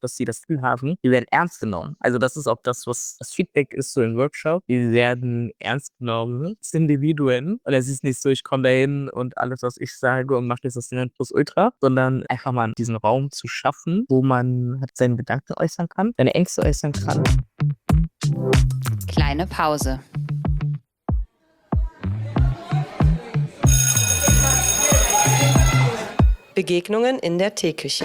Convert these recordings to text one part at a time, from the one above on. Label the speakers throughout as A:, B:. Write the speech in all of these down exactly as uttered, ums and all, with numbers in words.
A: dass sie das Gefühl haben, die werden ernst genommen. Also das ist auch das, was das Feedback ist so im Workshop. Die werden ernst genommen als Individuen. Und es ist nicht so, ich komme dahin und alles, was ich sage und mache, ist das Ultra, sondern einfach mal diesen Raum zu schaffen, wo man halt seine Gedanken äußern kann, seine Ängste äußern kann.
B: Kleine Pause.
C: Begegnungen in der Teeküche.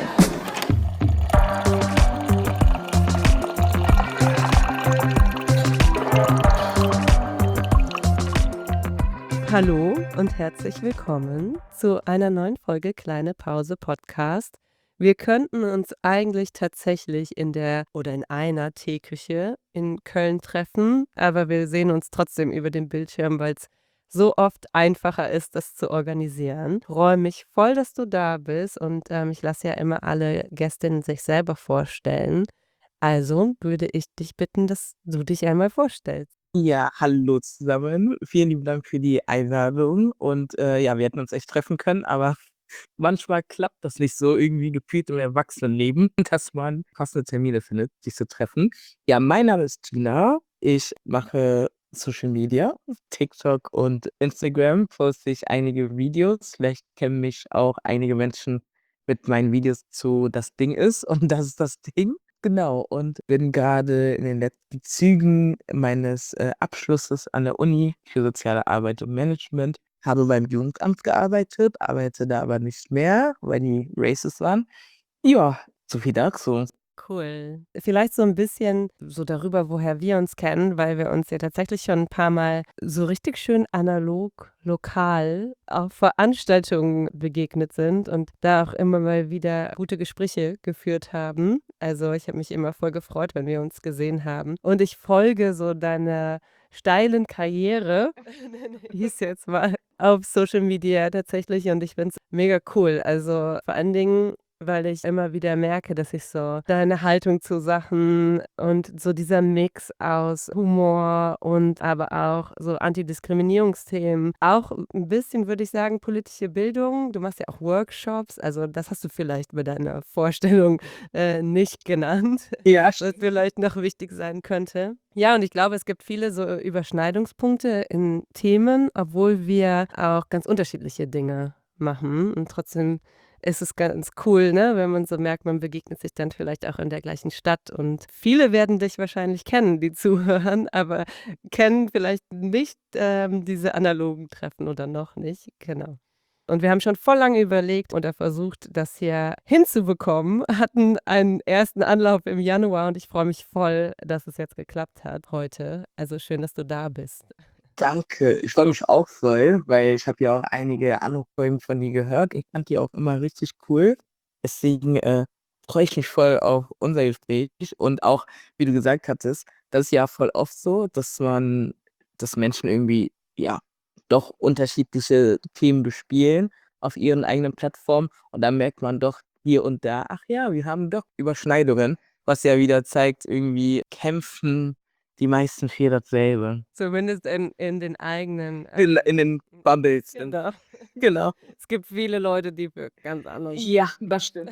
C: Hallo und herzlich willkommen zu einer neuen Folge Kleine Pause Podcast. Wir könnten uns eigentlich tatsächlich in der oder in einer Teeküche in Köln treffen, aber wir sehen uns trotzdem über den Bildschirm, weil es so oft einfacher ist, das zu organisieren. Ich freue mich voll, dass du da bist und ähm, ich lasse ja immer alle Gästinnen sich selber vorstellen. Also würde ich dich bitten, dass du dich einmal vorstellst.
A: Ja, hallo zusammen. Vielen lieben Dank für die Einladung. Und äh, ja, wir hätten uns echt treffen können, aber manchmal klappt das nicht so irgendwie gefühlt im Erwachsenenleben, dass man passende Termine findet, sich zu treffen. Ja, mein Name ist Gina. Ich mache Social Media, TikTok und Instagram, poste ich einige Videos. Vielleicht kennen mich auch einige Menschen mit meinen Videos zu Das Ding ist und das ist das Ding. Genau, und bin gerade in den letzten Zügen meines äh, Abschlusses an der Uni für soziale Arbeit und Management. Habe beim Jugendamt gearbeitet, arbeite da aber nicht mehr, weil die Races waren. Ja, so viel dazu.
C: Cool. Vielleicht so ein bisschen so darüber, woher wir uns kennen, weil wir uns ja tatsächlich schon ein paar Mal so richtig schön analog, lokal auf Veranstaltungen begegnet sind und da auch immer mal wieder gute Gespräche geführt haben. Also, ich habe mich immer voll gefreut, wenn wir uns gesehen haben. Und ich folge so deiner steilen Karriere, nenne ich es jetzt mal, auf Social Media tatsächlich und ich finde es mega cool. Also, vor allen Dingen, weil ich immer wieder merke, dass ich so deine Haltung zu Sachen und so dieser Mix aus Humor und aber auch so Antidiskriminierungsthemen, auch ein bisschen, würde ich sagen, politische Bildung. Du machst ja auch Workshops, also das hast du vielleicht bei deiner Vorstellung äh, nicht genannt,
A: Ja,
C: was vielleicht noch wichtig sein könnte. Ja, und ich glaube, es gibt viele so Überschneidungspunkte in Themen, obwohl wir auch ganz unterschiedliche Dinge machen und trotzdem ist es ganz cool, ne, wenn man so merkt, man begegnet sich dann vielleicht auch in der gleichen Stadt und viele werden dich wahrscheinlich kennen, die zuhören, aber kennen vielleicht nicht, ähm, diese analogen Treffen oder noch nicht, genau. Und wir haben schon voll lange überlegt oder versucht, das hier hinzubekommen, hatten einen ersten Anlauf im Januar und ich freue mich voll, dass es jetzt geklappt hat heute. Also schön, dass du da bist.
A: danke. Ich freue mich auch voll, weil ich habe ja auch einige Anruffolgen von dir gehört. Ich fand die auch immer richtig cool. Deswegen äh, freue ich mich voll auf unser Gespräch. Und auch, wie du gesagt hattest, das ist ja voll oft so, dass man, dass Menschen irgendwie, ja, doch unterschiedliche Themen bespielen auf ihren eigenen Plattformen. Und dann merkt man doch hier und da, ach ja, wir haben doch Überschneidungen, was ja wieder zeigt, irgendwie kämpfen die meisten für dasselbe.
C: Zumindest in in den eigenen,
A: In in
C: ähm
A: den Bubbles. in
C: genau.
A: Genau.
C: Es gibt viele Leute, die für ganz anderes
A: Ja, das stimmt.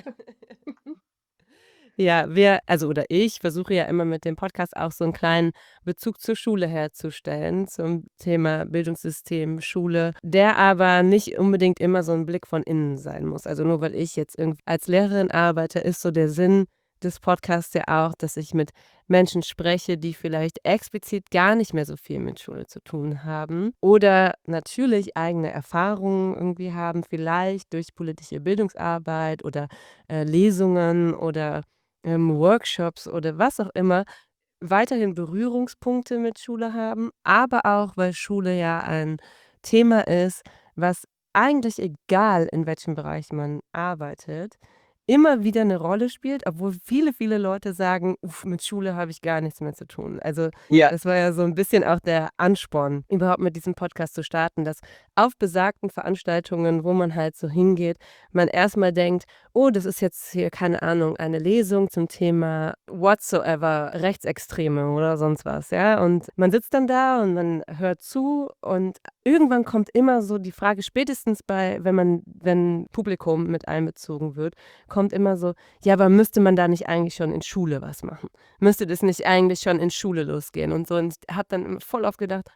C: Ja, wir also oder ich versuche ja immer mit dem Podcast auch so 'n kleinen Bezug zur Schule herzustellen, zum Thema Bildungssystem, Schule, der aber nicht unbedingt immer so 'n Blick von innen sein muss. Also, nur weil ich jetzt irgendwie als Lehrerin arbeite, ist so der Sinn des Podcasts ja auch, dass ich mit Menschen spreche, die vielleicht explizit gar nicht mehr so viel mit Schule zu tun haben oder natürlich eigene Erfahrungen irgendwie haben, vielleicht durch politische Bildungsarbeit oder, äh, Lesungen oder ähm, Workshops oder was auch immer, weiterhin Berührungspunkte mit Schule haben, aber auch, weil Schule ja ein Thema ist, was eigentlich egal, in welchem Bereich man arbeitet, immer wieder eine Rolle spielt, obwohl viele, viele Leute sagen: „Uff, mit Schule habe ich gar nichts mehr zu tun.“ Also,
A: Ja,
C: das war ja so ein bisschen auch der Ansporn, überhaupt mit diesem Podcast zu starten, dass auf besagten Veranstaltungen, wo man halt so hingeht, man erstmal denkt: „Oh, das ist jetzt hier, keine Ahnung, eine Lesung zum Thema whatsoever, Rechtsextreme oder sonst was“, ja? Und man sitzt dann da und man hört zu und irgendwann kommt immer so die Frage, spätestens bei, wenn man, wenn Publikum mit einbezogen wird, kommt immer so, ja, aber müsste man da nicht eigentlich schon in Schule was machen? Müsste das nicht eigentlich schon in Schule losgehen und so? Und ich habe dann immer voll oft gedacht,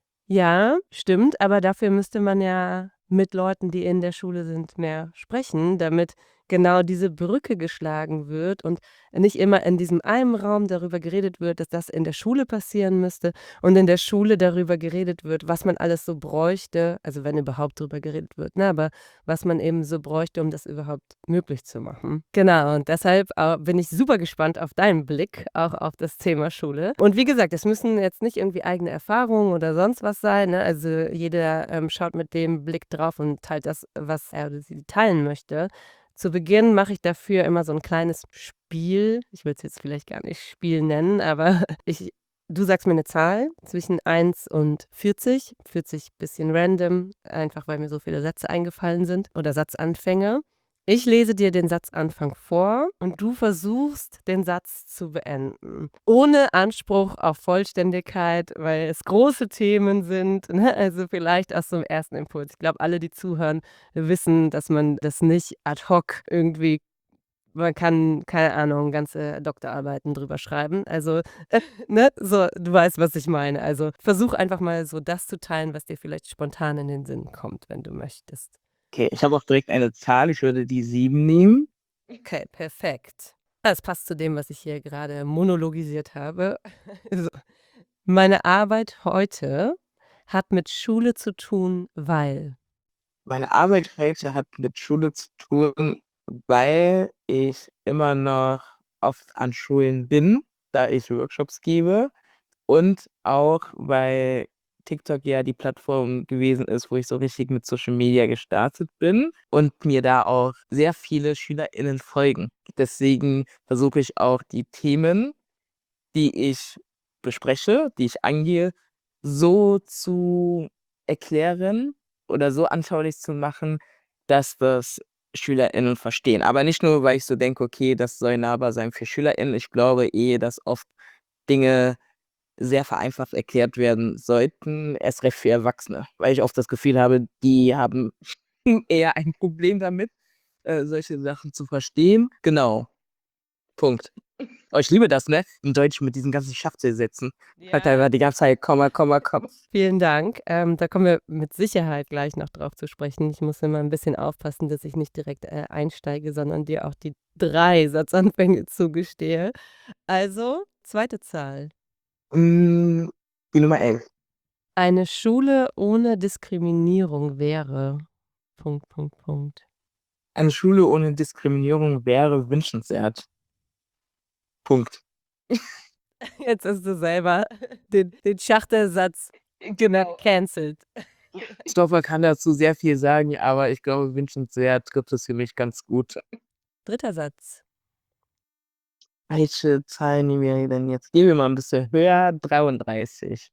C: ja, stimmt, aber dafür müsste man ja mit Leuten, die in der Schule sind, mehr sprechen, damit genau diese Brücke geschlagen wird und nicht immer in diesem einen Raum darüber geredet wird, dass das in der Schule passieren müsste und in der Schule darüber geredet wird, was man alles so bräuchte, also wenn überhaupt darüber geredet wird, ne, aber was man eben so bräuchte, um das überhaupt möglich zu machen. Genau, und deshalb äh, bin ich super gespannt auf deinen Blick, auch auf das Thema Schule. Und wie gesagt, es müssen jetzt nicht irgendwie eigene Erfahrungen oder sonst was sein, ne? Also jeder ähm, schaut mit dem Blick drauf und teilt das, was er oder sie teilen möchte. Zu Beginn mache ich dafür immer so ein kleines Spiel. Ich will es jetzt vielleicht gar nicht Spiel nennen, aber ich du sagst mir eine Zahl zwischen eins und vierzig. vierzig bisschen random, einfach weil mir so viele Sätze eingefallen sind oder Satzanfänge. Ich lese dir den Satzanfang vor und du versuchst, den Satz zu beenden. Ohne Anspruch auf Vollständigkeit, weil es große Themen sind, ne? Also vielleicht aus so 'm ersten Impuls. Ich glaube, alle, die zuhören, wissen, dass man das nicht ad hoc irgendwie, man kann, keine Ahnung, ganze Doktorarbeiten drüber schreiben. Also, äh, ne, so, du weißt, was ich meine. Also, versuch einfach mal so das zu teilen, was dir vielleicht spontan in den Sinn kommt, wenn du möchtest.
A: Okay, ich habe auch direkt eine Zahl. Ich würde die sieben nehmen.
C: Okay, perfekt. Das passt zu dem, was ich hier gerade monologisiert habe. Also, meine Arbeit heute hat mit Schule zu tun, weil.
A: Meine Arbeit heute hat mit Schule zu tun, weil ich immer noch oft an Schulen bin, da ich Workshops gebe und auch, weil TikTok ja die Plattform gewesen ist, wo ich so richtig mit Social Media gestartet bin und mir da auch sehr viele SchülerInnen folgen. Deswegen versuche ich auch die Themen, die ich bespreche, die ich angehe, so zu erklären oder so anschaulich zu machen, dass das SchülerInnen verstehen. Aber nicht nur, weil ich so denke: „Okay, das soll nahbar sein für SchülerInnen." Ich glaube eh, dass oft Dinge sehr vereinfacht erklärt werden sollten, erst recht für Erwachsene, weil ich oft das Gefühl habe, die haben eher ein Problem damit, äh, solche Sachen zu verstehen. Genau, Punkt. Oh, ich liebe das, ne, im Deutsch mit diesen ganzen Schachtelsätzen. Halt
C: Ja.
A: einfach die ganze Zeit Komma, Komma, Komma.
C: Vielen Dank. Ähm, da kommen wir mit Sicherheit gleich noch drauf zu sprechen. Ich muss immer ein bisschen aufpassen, dass ich nicht direkt, äh, einsteige, sondern dir auch die drei Satzanfänge zugestehe. Also, zweite Zahl.
A: Hm, die Nummer elf.
C: Eine Schule ohne Diskriminierung wäre. Punkt, Punkt, Punkt.
A: Eine Schule ohne Diskriminierung wäre wünschenswert. Punkt.
C: Jetzt hast du selber den den Schachtelsatz
A: Genau.
C: cancelled.
A: Ich glaube, man kann dazu sehr viel sagen, aber ich glaube, wünschenswert trifft es für mich ganz gut.
C: Dritter Satz.
A: Welche Zahl nehmen wir denn jetzt? Gehen wir mal 'n bisschen höher, dreiunddreißig.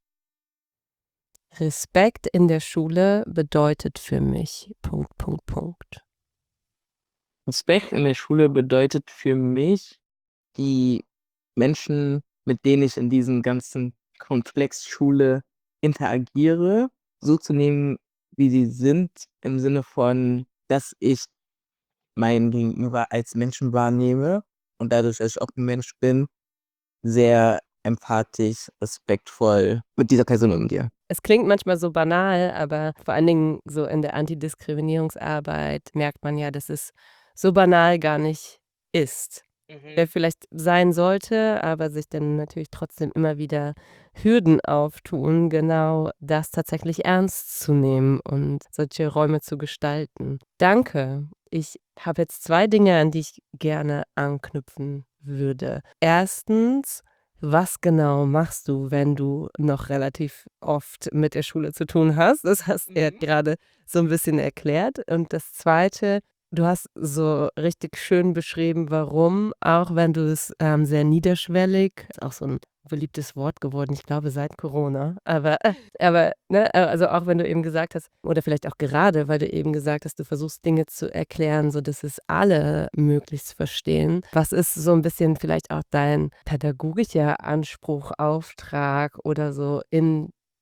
C: Respekt in der Schule bedeutet für mich. Punkt, Punkt, Punkt.
A: Respekt in der Schule bedeutet für mich, die Menschen, mit denen ich in diesem ganzen Komplex Schule interagiere, so zu nehmen, wie sie sind, im Sinne von, dass ich mein Gegenüber als Menschen wahrnehme und dadurch, dass ich auch 'n Mensch bin, sehr empathisch, respektvoll mit dieser Person umgehe.
C: Es klingt manchmal so banal, aber vor allen Dingen so in der Antidiskriminierungsarbeit merkt man ja, dass es so banal gar nicht ist. Der
A: Mhm.
C: vielleicht sein sollte, aber sich dann natürlich trotzdem immer wieder Hürden auftun, genau das tatsächlich ernst zu nehmen und solche Räume zu gestalten. Danke. Ich habe jetzt zwei Dinge, an die ich gerne anknüpfen würde. Erstens, was genau machst du, wenn du noch relativ oft mit der Schule zu tun hast? Das hast du ja
A: Mhm.
C: grade so 'n bisschen erklärt. Und das Zweite, du hast so richtig schön beschrieben, warum, auch wenn du es, ähm, sehr niederschwellig, ist auch so 'n beliebtes Wort geworden, ich glaube seit Corona, aber aber, ne, äh, also auch wenn du eben gesagt hast oder vielleicht auch gerade, weil du eben gesagt hast, du versuchst Dinge zu erklären, sodass es alle möglichst verstehen. Was ist so 'n bisschen vielleicht auch dein pädagogischer Anspruch, Auftrag oder so in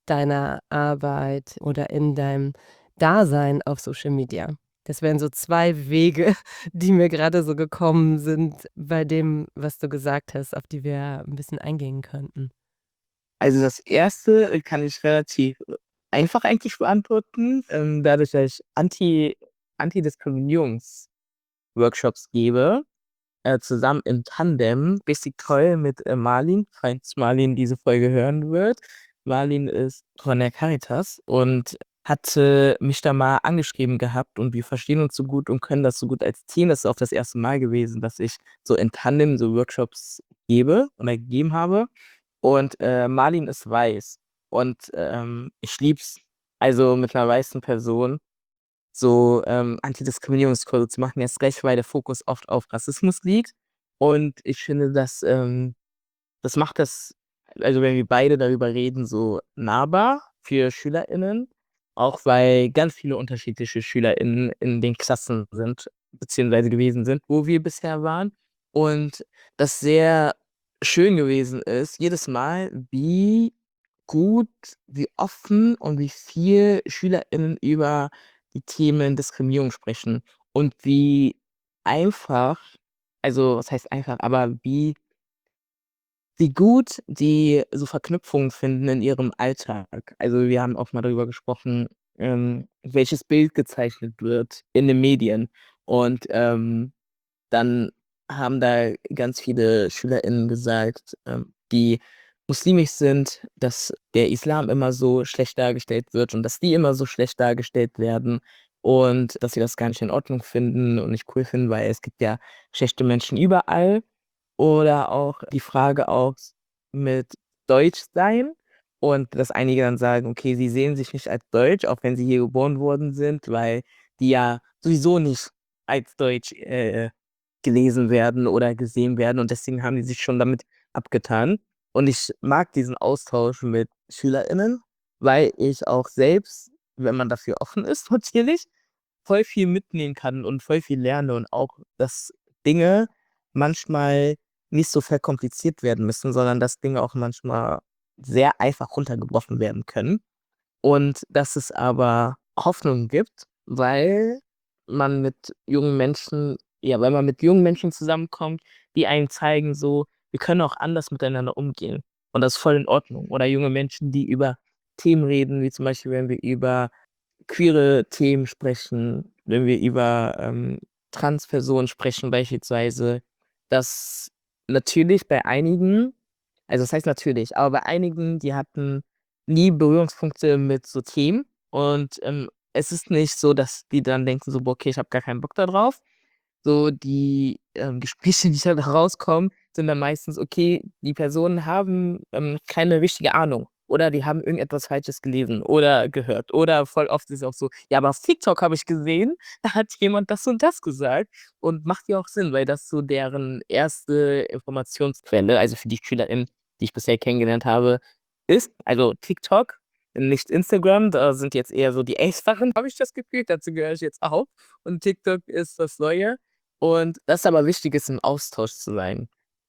C: deiner Arbeit oder in deinem Dasein auf Social Media? Das wären so zwei Wege, die mir gerade so gekommen sind bei dem, was du gesagt hast, auf die wir ein bisschen eingehen könnten.
A: Also, das erste äh, kann ich relativ äh, einfach eigentlich beantworten, ähm, dadurch, dass ich Anti Antidiskriminierungsworkshops gebe, äh, zusammen im Tandem, richtig toll mit, äh, Marlin, falls Marlin diese Folge hören wird. Marlin ist von der Caritas und hatte mich da mal angeschrieben gehabt und wir verstehen uns so gut und können das so gut als Team. Das ist auch das erste Mal gewesen, dass ich so in Tandem so Workshops gebe oder gegeben habe. Und, äh, Marlin ist weiß und, ähm, ich lieb's, also mit 'ner weißen Person so, ähm, Antidiskriminierungskurse zu machen, erst recht, weil der Fokus oft auf Rassismus liegt. Und ich finde, das, ähm das macht das, also wenn wir beide darüber reden, so nahbar für SchülerInnen, auch weil ganz viele unterschiedliche SchülerInnen in den Klassen sind beziehungsweise gewesen sind, wo wir bisher waren. Und das sehr schön gewesen ist, jedes Mal, wie gut, wie offen und wie viel SchülerInnen über die Themen Diskriminierung sprechen und wie einfach, also was heißt einfach, aber wie wie gut die so Verknüpfungen finden in ihrem Alltag. Also, wir haben auch mal darüber gesprochen, ähm, welches Bild gezeichnet wird in den Medien. Und, ähm, dann haben da ganz viele SchülerInnen gesagt, ähm, die muslimisch sind, dass der Islam immer so schlecht dargestellt wird und dass die immer so schlecht dargestellt werden und dass sie das gar nicht in Ordnung finden und nicht cool finden, weil es gibt ja schlechte Menschen überall. Oder auch die Frage auch mit Deutschsein und dass einige dann sagen, okay, sie sehen sich nicht als deutsch, auch wenn sie hier geboren worden sind, weil die ja sowieso nicht als deutsch, äh, gelesen werden oder gesehen werden und deswegen haben die sich schon damit abgetan. Und ich mag diesen Austausch mit SchülerInnen, weil ich auch selbst, wenn man dafür offen ist natürlich, voll viel mitnehmen kann und voll viel lerne und auch, dass Dinge manchmal nicht so verkompliziert werden müssen, sondern dass Dinge auch manchmal sehr einfach runtergebrochen werden können. Und dass es aber Hoffnung gibt, weil man mit jungen Menschen ja, weil man mit jungen Menschen zusammenkommt, die einem zeigen so: „Wir können auch anders miteinander umgehen und das ist voll in Ordnung.“ Oder junge Menschen, die über Themen reden, wie zum Beispiel, wenn wir über queere Themen sprechen, wenn wir über, ähm, Transpersonen sprechen beispielsweise, dass natürlich bei einigen, also das heißt natürlich, aber bei einigen, die hatten nie Berührungspunkte mit so Themen und, ähm, es ist nicht so, dass die dann denken so: „Boah, okay, ich habe gar keinen Bock da drauf.“ So die, ähm, Gespräche, die dann rauskommen, sind dann meistens: Okay, die Personen haben, ähm, keine richtige Ahnung oder die haben irgendetwas Falsches gelesen oder gehört. Oder voll oft ist es auch so: „Ja, aber auf TikTok habe ich gesehen, da hat jemand das und das gesagt.“ Und macht ja auch Sinn, weil das so deren erste Informationsquelle, also für die SchülerInnen, die ich bisher kennengelernt habe, ist. Also TikTok, nicht Instagram, da sind jetzt eher so die Älteren, habe ich das Gefühl, dazu gehöre ich jetzt auch. Und TikTok ist das Neue. Und das aber wichtig ist, im Austausch zu sein.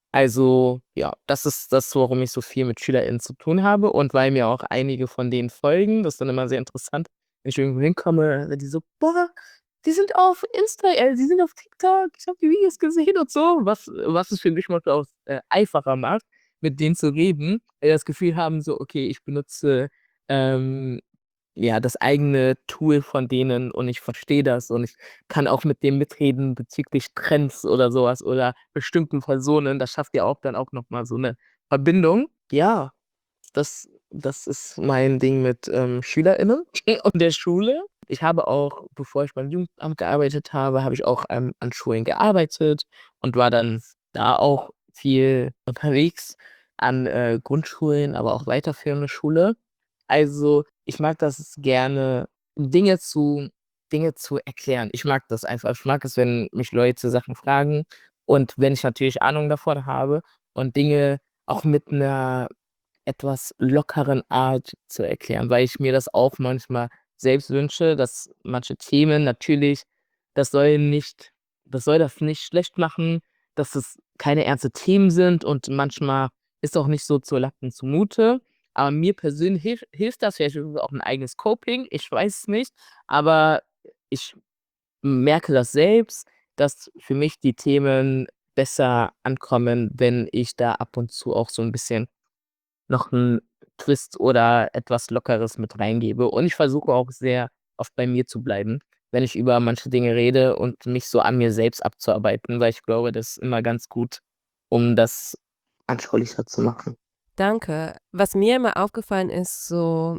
A: Also, ja, das ist das, warum ich so viel mit SchülerInnen zu tun habe und weil mir auch einige von denen folgen. Das ist dann immer sehr interessant, wenn ich irgendwo hinkomme, sind die so: „Boah, die sind auf Insta äh, die sind auf TikTok, ich habe die Videos gesehen“ und so, was was es für mich manchmal auch, äh, einfacher macht, mit denen zu reden, weil die das Gefühl haben so: „Okay, ich benutze, ähm, ja, das eigene Tool von denen und ich verstehe das und ich kann auch mit dem mitreden bezüglich Trends oder so was oder bestimmten Personen. Das schafft ja auch dann auch noch mal so 'ne Verbindung. Ja, das das ist mein Ding mit, ähm, SchülerInnen und der Schule. Ich habe auch, bevor ich beim Jugendamt gearbeitet habe, habe ich auch, ähm, an Schulen gearbeitet und war dann da auch viel unterwegs an, äh, Grundschulen, aber auch weiterführende Schule. Also, ich mag das gerne, Dinge zu Dinge zu erklären. Ich mag das einfach. Ich mag es, wenn mich Leute Sachen fragen und wenn ich natürlich Ahnung davon habe und Dinge auch mit 'ner etwas lockeren Art zu erklären, weil ich mir das auch manchmal selbst wünsche, dass manche Themen natürlich, das soll nicht das soll das nicht schlecht machen, dass es keine ernste Themen sind und manchmal ist auch nicht so zu lachen zumute. Aber mir persönlich hilf hilft das, vielleicht ist es auch 'n eigenes Coping, ich weiß es nicht, aber ich merke das selbst, dass für mich die Themen besser ankommen, wenn ich da ab und zu auch so 'n bisschen noch 'n Twist oder etwas Lockeres mit reingebe. Und ich versuche auch sehr oft bei mir zu bleiben, wenn ich über manche Dinge rede und mich so an mir selbst abzuarbeiten, weil ich glaube, das ist immer ganz gut, um das anschaulicher zu machen.
C: Danke. Was mir immer aufgefallen ist, so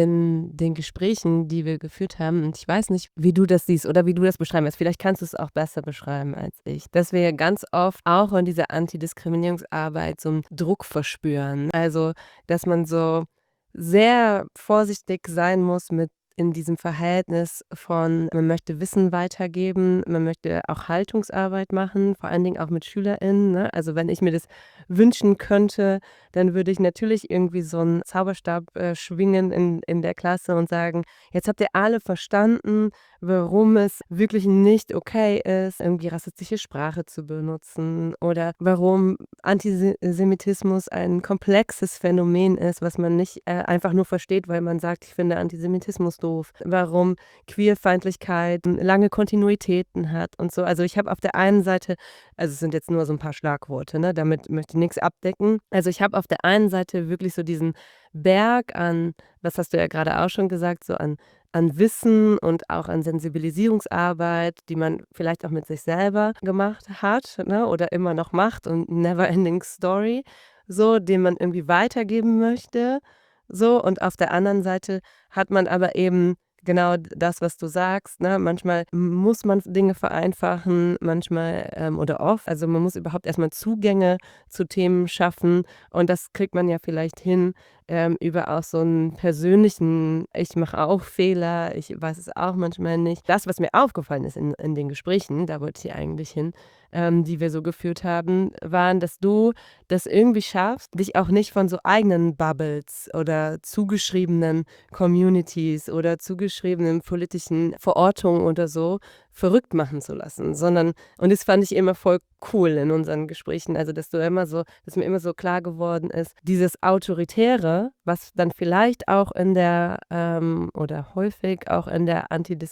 C: in den Gesprächen, die wir geführt haben, und ich weiß nicht, wie du das siehst oder wie du das beschreiben willst, vielleicht kannst du's auch besser beschreiben als ich, dass wir ganz oft auch in dieser Antidiskriminierungsarbeit so 'n Druck verspüren. Also, dass man so sehr vorsichtig sein muss mit in diesem Verhältnis von man möchte Wissen weitergeben, man möchte auch Haltungsarbeit machen, vor allen Dingen auch mit SchülerInnen, ne? Also, wenn ich mir das wünschen könnte, dann würde ich natürlich irgendwie so 'n Zauberstab, äh, schwingen in in der Klasse und sagen: „Jetzt habt ihr alle verstanden, warum es wirklich nicht okay ist, irgendwie rassistische Sprache zu benutzen oder warum Antise Semitismus ein komplexes Phänomen ist, was man nicht, äh, einfach nur versteht, weil man sagt: ‚Ich finde Antisemitismus doof.‘ Warum Queerfeindlichkeit lange Kontinuitäten hat und so.“ Also, ich habe auf der einen Seite also, es sind jetzt nur so 'n paar Schlagworte, ne? Damit möchte ich nix abdecken. Also, ich habe auf der einen Seite wirklich so diesen Berg an das hast du ja grade auch schon gesagt, so an an Wissen und auch an Sensibilisierungsarbeit, die man vielleicht auch mit sich selber gemacht hat, ne, oder immer noch macht und never ending story, so, den man irgendwie weitergeben möchte, so. Und auf der anderen Seite hat man aber eben genau d das, was du sagst, ne? Manchmal m muss man Dinge vereinfachen, manchmal, ähm oder oft also, man muss überhaupt erst mal Zugänge zu Themen schaffen und das kriegt man ja vielleicht hin, ähm, über auch so 'n persönlichen „Ich mache auch Fehler, ich weiß es auch manchmal nicht.“ Das, was mir aufgefallen ist in in den Gesprächen, da wollte ich eigentlich hin, ähm, die wir so geführt haben, waren, dass du das irgendwie schaffst, dich auch nicht von so eigenen Bubbles oder zugeschriebenen Communities oder zugeschriebenen politischen Verortungen oder so verrückt machen zu lassen, sondern und das fand ich immer voll cool in unseren Gesprächen, also, dass du immer so dass mir immer so klar geworden ist, dieses Autoritäre, was dann vielleicht auch in der, ähm oder häufig auch in der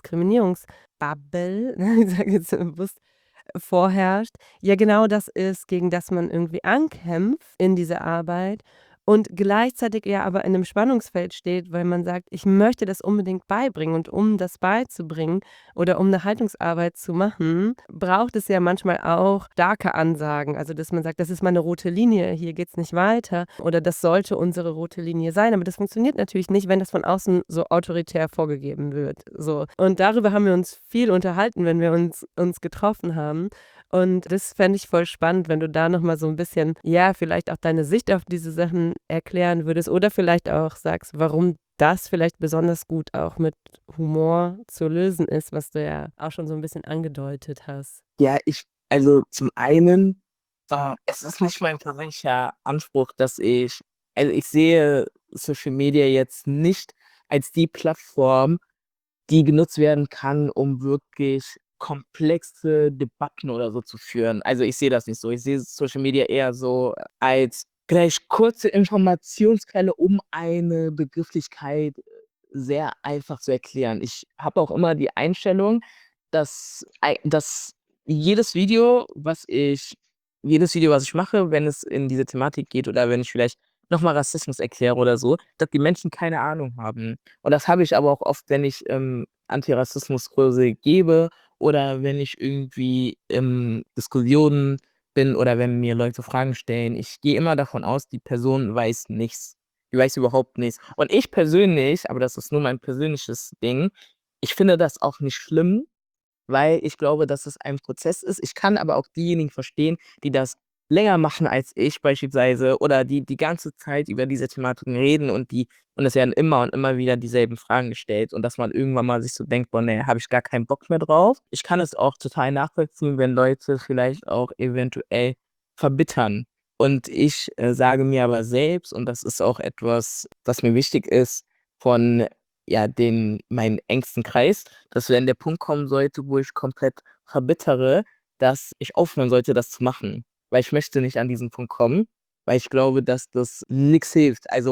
C: Antidiskriminierungs-Bubble, ich sage jetzt bewusst, vorherrscht, ja genau das ist, gegen das man irgendwie ankämpft in dieser Arbeit und gleichzeitig ja aber in 'nem Spannungsfeld steht, weil man sagt: „Ich möchte das unbedingt beibringen.“ Und um das beizubringen oder um 'ne Haltungsarbeit zu machen, braucht es ja manchmal auch starke Ansagen. Also, dass man sagt: „Das ist meine rote Linie, hier geht's nicht weiter.“ Oder: „Das sollte unsere rote Linie sein.“ Aber das funktioniert natürlich nicht, wenn das von außen so autoritär vorgegeben wird, so. Und darüber haben wir uns viel unterhalten, wenn wir uns uns getroffen haben. Und das fände ich voll spannend, wenn du da noch mal so 'n bisschen, ja, vielleicht auch deine Sicht auf diese Sachen erklären würdest oder vielleicht auch sagst, warum das vielleicht besonders gut auch mit Humor zu lösen ist, was du ja auch schon so 'n bisschen angedeutet hast.
A: Ja, ich also, zum einen, äh, es ist nicht mein persönlicher Anspruch, dass ich also, ich sehe Social Media jetzt nicht als die Plattform, die genutzt werden kann, um wirklich komplexe Debatten oder so zu führen. Also, ich sehe das nicht so. Ich sehe Social Media eher so als vielleicht kurze Informationsquelle, um eine Begrifflichkeit sehr einfach zu erklären. Ich habe auch immer die Einstellung, dass ei dass jedes Video, was ich jedes Video, was ich mache, wenn es in diese Thematik geht oder wenn ich vielleicht noch mal Rassismus erkläre oder so, dass die Menschen keine Ahnung haben. Und das habe ich aber auch oft, wenn ich, ähm, Antirassismuskurse gebe oder wenn ich irgendwie in Diskussionen bin oder wenn mir Leute Fragen stellen. Ich gehe immer davon aus, die Person weiß nichts. Die weiß überhaupt nichts. Und ich persönlich, aber das ist nur mein persönliches Ding, ich finde das auch nicht schlimm, weil ich glaube, dass es ein Prozess ist. Ich kann aber auch diejenigen verstehen, die das länger machen als ich beispielsweise oder die die ganze Zeit über diese Thematiken reden und die und es werden immer und immer wieder dieselben Fragen gestellt und dass man irgendwann mal sich so denkt: „Boah, ne, habe ich gar keinen Bock mehr drauf.“ Ich kann es auch total nachvollziehen, wenn Leute vielleicht auch eventuell verbittern. Und ich, äh, sage mir aber selbst, und das ist auch etwas, was mir wichtig ist von, ja, den meinen engsten Kreis, dass wenn der Punkt kommen sollte, wo ich komplett verbittere, dass ich aufhören sollte, das zu machen. Weil ich möchte nicht an diesen Punkt kommen, weil ich glaube, dass das nix hilft. Also,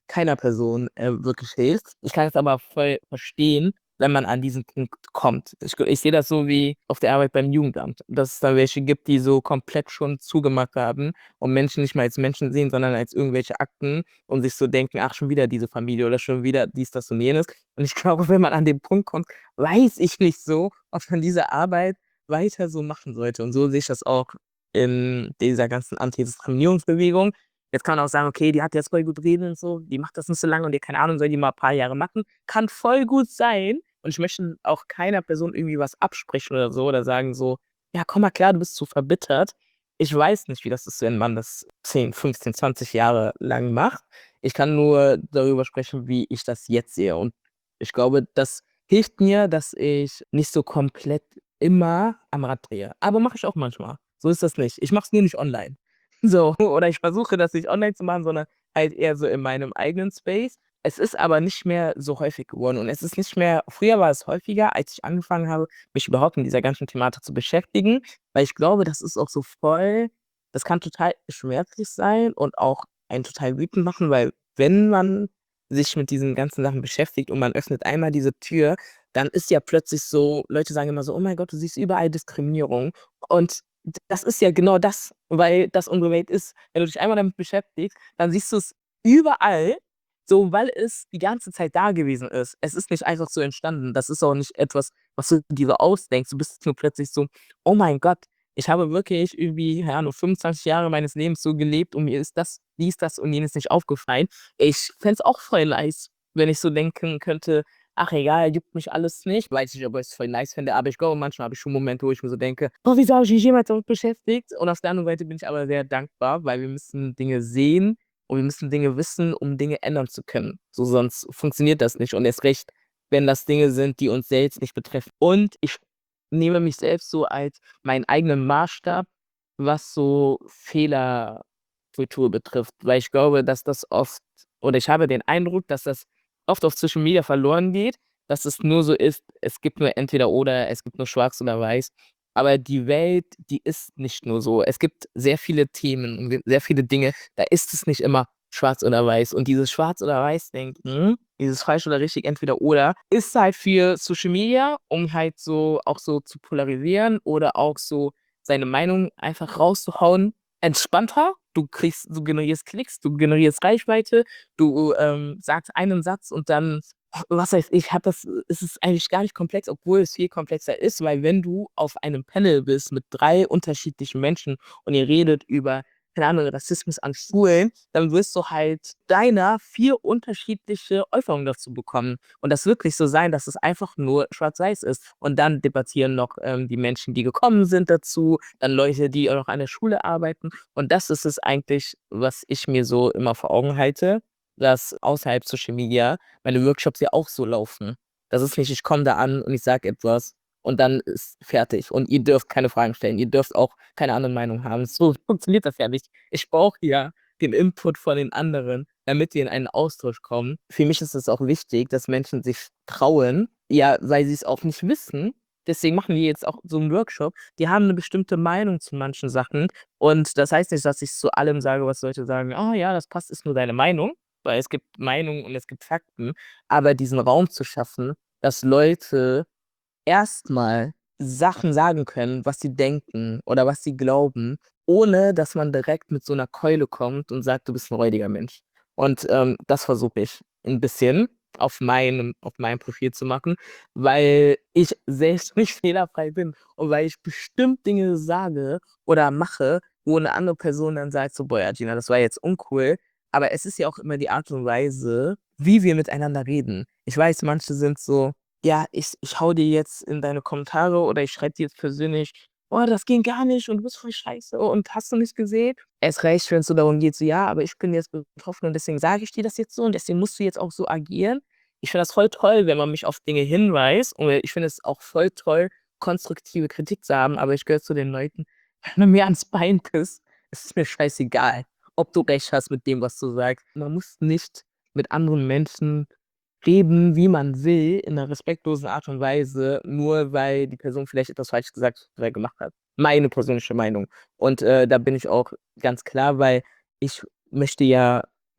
A: keiner Person äh, wirklich hilft. Ich kann es aber voll verstehen, wenn man an diesen Punkt kommt. Ich, ich sehe das so wie auf der Arbeit beim Jugendamt, dass es da welche gibt, die so komplett schon zugemacht haben und Menschen nicht mehr als Menschen sehen, sondern als irgendwelche Akten und sich so denken, ach, schon wieder diese Familie oder schon wieder dies, das und jenes. Und ich glaube, wenn man an den Punkt kommt, weiß ich nicht so, ob man diese Arbeit weiter so machen sollte. Und so sehe ich das auch in dieser ganzen Antidiskriminierungsbewegung. Jetzt kann man auch sagen, okay, die hat jetzt voll gut reden und so, die macht das nicht so lange und die, keine Ahnung, soll die mal ein paar Jahre machen. Kann voll gut sein. Und ich möchte auch keiner Person irgendwie was absprechen oder so oder sagen so, ja, komm mal klar, du bist zu verbittert. Ich weiß nicht, wie das ist, wenn man das zehn, fünfzehn, zwanzig Jahre lang macht. Ich kann nur darüber sprechen, wie ich das jetzt sehe. Und ich glaube, das hilft mir, dass ich nicht so komplett immer am Rad drehe. Aber mache ich auch manchmal. So ist das nicht. Ich mache es nur nicht online. So, oder ich versuche das nicht online zu machen, sondern halt eher so in meinem eigenen Space. Es ist aber nicht mehr so häufig geworden und es ist nicht mehr früher war es häufiger, als ich angefangen habe, mich überhaupt mit dieser ganzen Thematik zu beschäftigen, weil ich glaube, das ist auch so voll das kann total schmerzlich sein und auch einen total wütend machen, weil wenn man sich mit diesen ganzen Sachen beschäftigt und man öffnet einmal diese Tür, dann ist ja plötzlich so Leute sagen immer so: „Oh mein Gott, du siehst überall Diskriminierung.“ Und d das ist ja genau das, weil das unsere Welt ist. Wenn du dich einmal damit beschäftigst, dann siehst du's überall, so, weil es die ganze Zeit da gewesen ist. Es ist nicht einfach so entstanden. Das ist auch nicht etwas, was du dir so ausdenkst. Du bist nur plötzlich so: „Oh mein Gott, ich habe wirklich irgendwie, keine Ahnung, fünfundzwanzig Jahre meines Lebens so gelebt und mir ist das, dies, das und jenes nicht aufgefallen.“ Ich fände es auch voll nice, wenn ich so denken könnte: „Ach egal, juckt mich alles nicht.“ Weiß nicht, ob ich's voll nice fände, aber ich glaube, manchmal habe ich schon Momente, wo ich mir so denke: „Oh, wieso habe ich mich jemals damit beschäftigt?“ Und auf der anderen Seite bin ich aber sehr dankbar, weil wir müssen Dinge sehen und wir müssen Dinge wissen, um Dinge ändern zu können. So, sonst funktioniert das nicht und erst recht, wenn das Dinge sind, die uns selbst nicht betreffen. Und ich nehme mich selbst so als meinen eigenen Maßstab, was so Fehlerkultur betrifft, weil ich glaube, dass das oft oder ich habe den Eindruck, dass das oft auf Social Media verloren geht, dass es nur so ist, es gibt nur entweder oder, es gibt nur schwarz oder weiß. Aber die Welt, die ist nicht nur so. Es gibt sehr viele Themen und ge sehr viele Dinge, da ist es nicht immer schwarz oder weiß. Und dieses Schwarz oder Weiß-Denken, dieses falsch oder richtig, entweder oder, ist halt für Social Media, um halt so auch so zu polarisieren oder auch so seine Meinung einfach rauszuhauen, entspannter. Du kriegst du generierst Klicks, du generierst Reichweite, du, ähm, sagst einen Satz und dann, was weiß ich, hat das ist es eigentlich gar nicht komplex, obwohl es viel komplexer ist, weil wenn du auf einem Panel bist mit drei unterschiedlichen Menschen und ihr redet über, keine Ahnung, Rassismus an Schulen, dann wirst du halt deiner vier unterschiedliche Äußerungen dazu bekommen. Und das wirklich so sein, dass es einfach nur schwarz-weiß ist. Und dann debattieren noch, ähm, die Menschen, die gekommen sind dazu, dann Leute, die auch noch an der Schule arbeiten. Und das ist es eigentlich, was ich mir so immer vor Augen halte, dass außerhalb Social Media meine Workshops ja auch so laufen. Das ist nicht, ich komme da an und ich sage etwas und dann ist fertig und ihr dürft keine Fragen stellen. Ihr dürft auch keine andere Meinung haben. So funktioniert das ja nicht. Ich brauche ja den Input von den anderen, damit wir in einen Austausch kommen. Für mich ist es auch wichtig, dass Menschen sich trauen, ja, weil sie es auch nicht wissen. Deswegen machen wir jetzt auch so 'n Workshop. Die haben 'ne bestimmte Meinung zu manchen Sachen und das heißt nicht, dass ich zu allem sage, was Leute sagen: „Ah ja, das passt, ist nur deine Meinung“, weil es gibt Meinungen und es gibt Fakten. Aber diesen Raum zu schaffen, dass Leute erstmal Sachen sagen können, was sie denken oder was sie glauben, ohne dass man direkt mit so 'ner Keule kommt und sagt: „Du bist 'n räudiger Mensch.“ Und, ähm, das versuche ich 'n bisschen auf meinem auf meinem Profil zu machen, weil ich selbst nicht fehlerfrei bin und weil ich bestimmt Dinge sage oder mache, wo 'ne andere Person dann sagt so: „Boah, ja, Gina, das war jetzt uncool.“ Aber es ist ja auch immer die Art und Weise, wie wir miteinander reden. Ich weiß, manche sind so: „Ja, ich ich haue dir jetzt in deine Kommentare oder ich schreibe dir jetzt persönlich: ‚Oh, das geht gar nicht und du bist voll scheiße und hast du nicht gesehen?‘“ Erst recht, wenn's so darum geht, so: „Ja, aber ich bin jetzt betroffen und deswegen sage ich dir das jetzt so und deswegen musst du jetzt auch so agieren.“ Ich finde das voll toll, wenn man mich auf Dinge hinweist und ich finde es auch voll toll, konstruktive Kritik zu haben, aber ich gehöre zu den Leuten, wenn du mir ans Bein pisst, es ist mir scheißegal, ob du recht hast mit dem, was du sagst. Man muss nicht mit anderen Menschen reden, wie man will, in 'ner respektlosen Art und Weise, nur weil die Person vielleicht etwas falsch gesagt oder gemacht hat. Meine persönliche Meinung. Und, äh, da bin ich auch ganz klar, weil ich möchte ja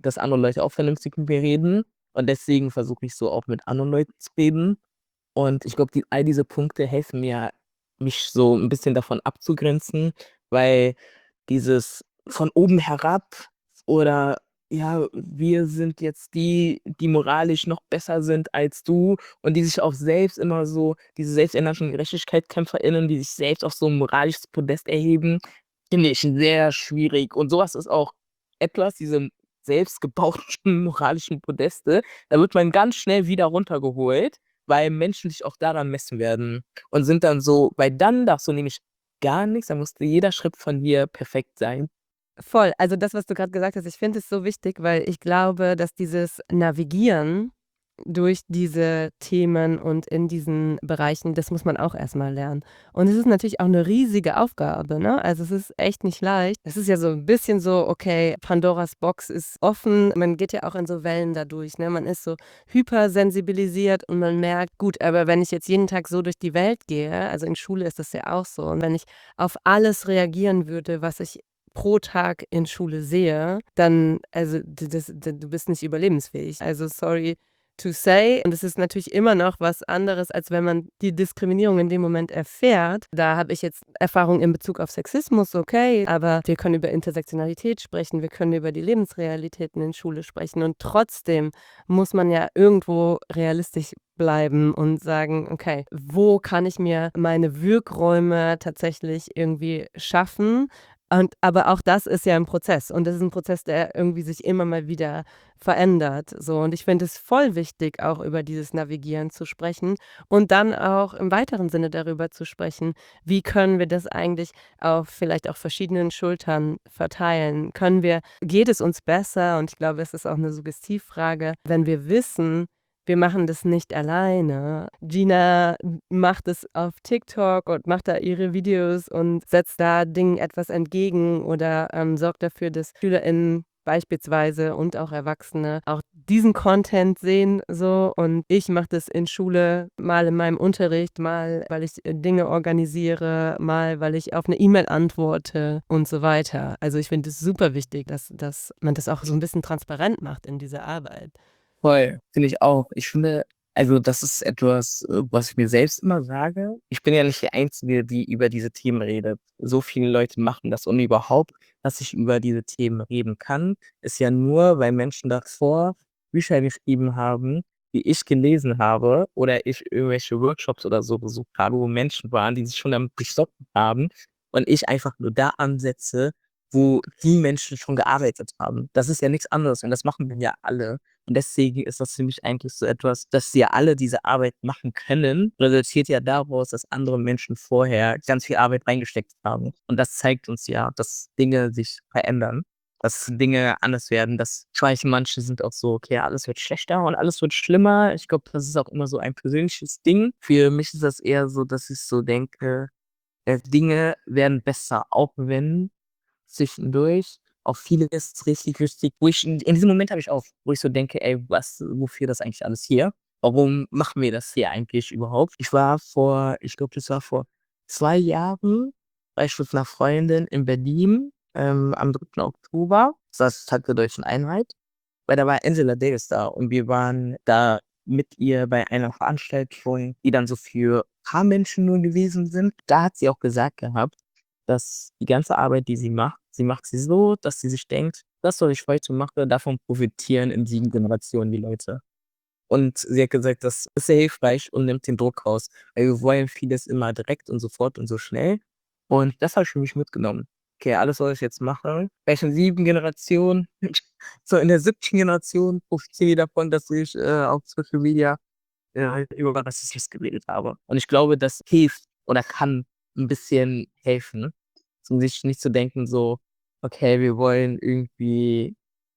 A: dass andere Leute auch vernünftig mit mir reden und deswegen versuche ich so auch mit anderen Leuten zu reden. Und ich glaube, die all diese Punkte helfen mir, mich so 'n bisschen davon abzugrenzen, weil dieses von oben herab oder, ja, wir sind jetzt die, die moralisch noch besser sind als du und die sich auch selbst immer so diese selbsternannten GerechtigkeitskämpferInnen, die sich selbst auf so 'n moralisches Podest erheben, finde ich sehr schwierig. Und so was ist auch etwas, diese selbstgebauten moralischen Podeste, da wird man ganz schnell wieder runtergeholt, weil Menschen sich auch daran messen werden und sind dann so weil dann darfst du nämlich gar nix, dann muss jeder Schritt von dir perfekt sein.
C: Voll. Also das, was du grad gesagt hast, ich finde es so wichtig, weil ich glaube, dass dieses Navigieren durch diese Themen und in diesen Bereichen, das muss man auch erst mal lernen. Und es ist natürlich auch 'ne riesige Aufgabe, ne? Also, es ist echt nicht leicht. Es ist ja so 'n bisschen so, okay, Pandoras Box ist offen. Man geht ja auch in so Wellen da durch, ne? Man ist so hypersensibilisiert und man merkt: „Gut, aber wenn ich jetzt jeden Tag so durch die Welt gehe“, also in Schule ist das ja auch so, und wenn ich auf alles reagieren würde, was ich pro Tag in Schule sehe, dann also d das d du bist nicht überlebensfähig. Also sorry to say. Und es ist natürlich immer noch was anderes, als wenn man die Diskriminierung in dem Moment erfährt. Da habe ich jetzt Erfahrung in Bezug auf Sexismus, okay, aber wir können über Intersektionalität sprechen, wir können über die Lebensrealitäten in Schule sprechen und trotzdem muss man ja irgendwo realistisch bleiben und sagen: „Okay, wo kann ich mir meine Wirkräume tatsächlich irgendwie schaffen?“ Und aber auch das ist ja 'n Prozess und das ist 'n Prozess, der irgendwie sich immer mal wieder verändert, so. Und ich finde es voll wichtig, auch über dieses Navigieren zu sprechen und dann auch im weiteren Sinne darüber zu sprechen: Wie können wir das eigentlich auf vielleicht auch verschiedenen Schultern verteilen? Können wir geht es uns besser? Und ich glaube, es ist auch 'ne Suggestivfrage, wenn wir wissen, wir machen das nicht alleine. Gina m macht es auf TikTok und macht da ihre Videos und setzt da Dingen etwas entgegen oder, ähm, sorgt dafür, dass SchülerInnen beispielsweise und auch Erwachsene auch diesen Content sehen so. Und ich mache das in Schule, mal in meinem Unterricht, mal weil ich, äh, Dinge organisiere, mal weil ich auf 'ne E-Mail antworte und so weiter. Also, ich finde es super wichtig, dass dass man das auch so 'n bisschen transparent macht in dieser Arbeit.
A: Voll, finde ich auch. Ich finde also, das ist etwas, äh, was ich mir selbst immer sage. Ich bin ja nicht die Einzige, die über diese Themen redet. So viele Leute machen das und überhaupt, dass ich über diese Themen reden kann, ist ja nur, weil Menschen davor Bücher geschrieben haben, die ich gelesen habe oder ich irgendwelche Workshops oder so besucht habe, wo Menschen waren, die sich schon damit haben und ich einfach nur da ansetze, wo die Menschen schon gearbeitet haben. Das ist ja nix anderes und das machen wir ja alle. Und deswegen ist das für mich eigentlich so etwas, dass wir alle diese Arbeit machen können, resultiert ja daraus, dass andere Menschen vorher ganz viel Arbeit reingesteckt haben. Und das zeigt uns ja, dass Dinge sich verändern, dass Dinge anders werden, dass ich weiß, manche sind auch so: „Okay, alles wird schlechter und alles wird schlimmer.“ Ich glaube, das ist auch immer so ein persönliches Ding. Für mich ist das eher so, dass ich so denke, äh, Dinge werden besser, auch wenn zwischendurch auch vieles richtig, richtig wo ich in in diesem Moment habe ich auch, wo ich so denke: „Ey, was wofür das eigentlich alles hier? Warum machen wir das hier eigentlich überhaupt?“ Ich war vor ich glaube, das war vor zwei Jahren, war ich mit 'ner Freundin in Berlin, ähm, am dritten Oktober. Das war das Tag der Deutschen Einheit, weil da war Angela Davis da und wir waren da mit ihr bei einer Veranstaltung, die dann so für paar Menschen nur gewesen sind. Da hat sie auch gesagt gehabt, dass die ganze Arbeit, die sie macht sie macht sie so, dass sie sich denkt: „Das, was ich heute mache, davon profitieren in sieben Generationen die Leute.“ Und sie hat gesagt, das ist sehr hilfreich und nimmt den Druck raus, weil wir wollen vieles immer direkt und sofort und so schnell. Und das habe ich für mich mitgenommen. Okay, alles, was ich jetzt mache, vielleicht in sieben Generationen so in der siebten Generation profitieren die davon, dass ich, äh, auf Social Media, äh, über Rassismus geredet habe. Und ich glaube, das hilft oder kann 'n bisschen helfen, so sich nicht zu denken so: „Okay, wir wollen irgendwie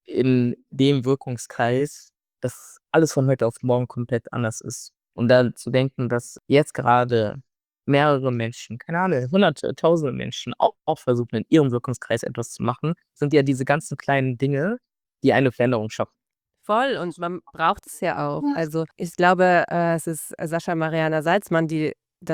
A: in dem Wirkungskreis, dass alles von heute auf morgen komplett anders ist.“ Und dann zu denken, dass jetzt gerade mehrere Menschen, keine Ahnung, Hunderte, Tausende Menschen auch auch versuchen, in ihrem Wirkungskreis etwas zu machen, sind ja diese ganzen kleinen Dinge, die eine Veränderung schaffen.
C: Voll und man braucht es ja auch. Also, ich glaube, äh, es ist Sascha Mariana Salzmann, die das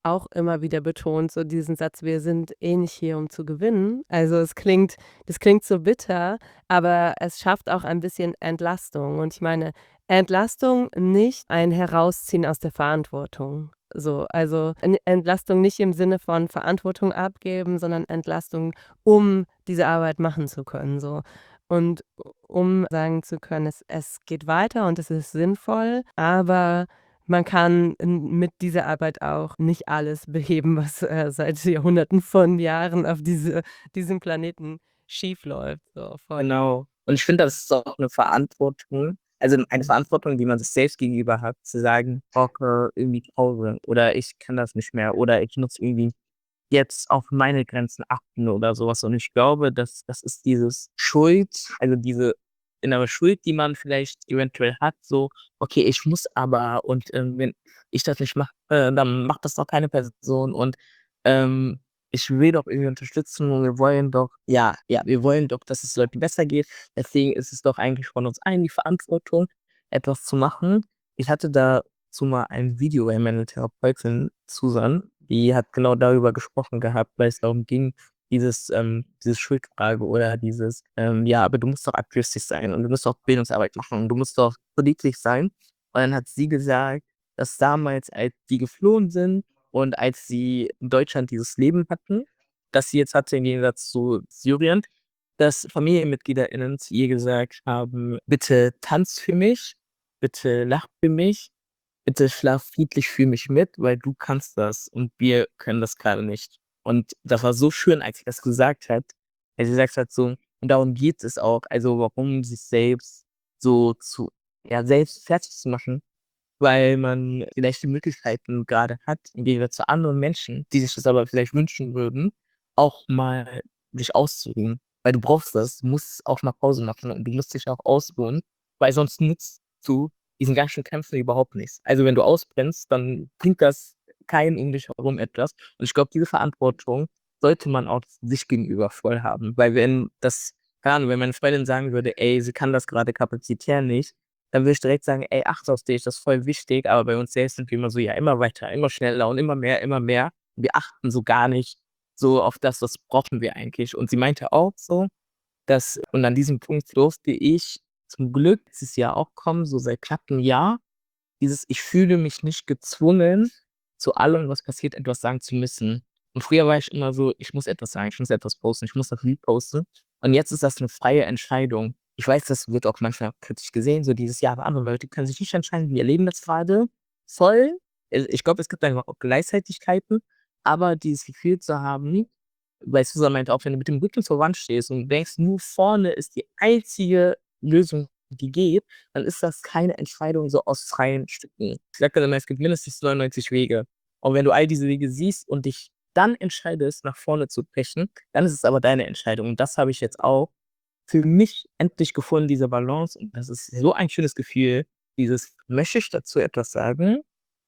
C: auch immer wieder betont, so diesen Satz: „Wir sind eh nicht hier, um zu gewinnen.“ Also, es klingt das klingt so bitter, aber es schafft auch ein bisschen Entlastung. Und ich meine Entlastung, nicht ein Herausziehen aus der Verantwortung. So, also En Entlastung nicht im Sinne von Verantwortung abgeben, sondern Entlastung, um diese Arbeit machen zu können, so. Und um sagen zu können, es es geht weiter und es ist sinnvoll, aber man kann n mit dieser Arbeit auch nicht alles beheben, was, äh, seit Jahrhunderten von Jahren auf diese diesem Planeten schiefläuft, so voll.
A: Genau. Und ich finde, das ist auch 'ne Verantwortung also, eine Verantwortung, die man sich selbst gegenüber hat, zu sagen: „Brauche irgendwie Pause“ oder „Ich kann das nicht mehr“ oder „Ich muss irgendwie jetzt auf meine Grenzen achten“ oder so was. Und ich glaube, das das ist dieses Schuld also, diese innere Schuld, die man vielleicht eventuell hat, so: „Okay, ich muss aber und, ähm, wenn ich das nicht mache, äh, dann macht das doch keine Person und, ähm, ich will doch irgendwie unterstützen und wir wollen doch ja, ja, wir wollen doch, dass es Leuten besser geht. Deswegen ist es doch eigentlich von uns allen die Verantwortung, etwas zu machen.“ Ich hatte dazu mal ein Video bei meiner Therapeutin, Susan, die hat genau darüber gesprochen gehabt, weil es darum ging, dieses ähm, diese Schuldfrage oder dieses, ähm: „Ja, aber du musst doch abschlüssig sein und du musst doch Bildungsarbeit machen und du musst doch politisch sein.“ Und dann hat sie gesagt, dass damals, als die geflohen sind und als sie in Deutschland dieses Leben hatten, das sie jetzt hatte im Gegensatz zu Syrien, dass FamilienmitgliederInnen zu ihr gesagt haben: „Bitte tanz für mich, bitte lach für mich, bitte schlaf friedlich für mich mit, weil du kannst das und wir können das grade nicht.“ Und das war so schön, als sie das gesagt hat, weil sie gesagt hat so und darum geht es auch, also warum sich selbst so zu ja, selbst fertig zu machen, weil man vielleicht die Möglichkeiten grade hat, im Gegensatz zu anderen Menschen, die sich das aber vielleicht wünschen würden, auch mal sich auszuruhen. Weil du brauchst das, du musst auch mal Pause machen und du musst dich auch ausruhen, weil sonst nutzt du diesen ganzen Kämpfen überhaupt nichts. Also, wenn du ausbrennst, dann bringt das keinen um dich herum etwas. Und ich glaube, diese Verantwortung sollte man auch sich gegenüber voll haben, weil wenn das keine Ahnung, wenn meine Freundin sagen würde: „Ey, sie kann das grade kapazitär nicht“, dann würde ich direkt sagen: „Ey, achte auf dich, das ist voll wichtig.“ Aber bei uns selbst sind wir immer so: „Ja, immer weiter, immer schneller und immer mehr, immer mehr.“ Wir achten so gar nicht so auf das, was brauchen wir eigentlich. Und sie meinte auch so, dass und an diesem Punkt durfte ich zum Glück dieses Jahr auch kommen, so seit knapp 'n Jahr, dieses: „Ich fühle mich nicht gezwungen, zu allem, was passiert, etwas sagen zu müssen.“ Und früher war ich immer so: „Ich muss etwas sagen, ich muss etwas posten, ich muss das reposten.“ Und jetzt ist das 'ne freie Entscheidung. Ich weiß, das wird auch manchmal kritisch gesehen, so dieses: „Ja, aber andere Leute können sich nicht entscheiden, wir erleben das grade voll.“ Also, ich glaube, es gibt einfach auch Gleichzeitigkeiten, aber dieses Gefühl zu haben weil Susan meinte auch: „Wenn du mit dem Rücken zur Wand stehst und denkst, nur vorne ist die einzige Lösung, die geht, dann ist das keine Entscheidung so aus freien Stücken.“ Ich sage dann immer, es gibt mindestens neunundneunzig Wege. Und wenn du all diese Wege siehst und dich dann entscheidest, nach vorne zu brechen, dann ist es aber deine Entscheidung. Und das habe ich jetzt auch für mich endlich gefunden, diese Balance. Und das ist so ein schönes Gefühl, dieses: „Möchte ich dazu etwas sagen,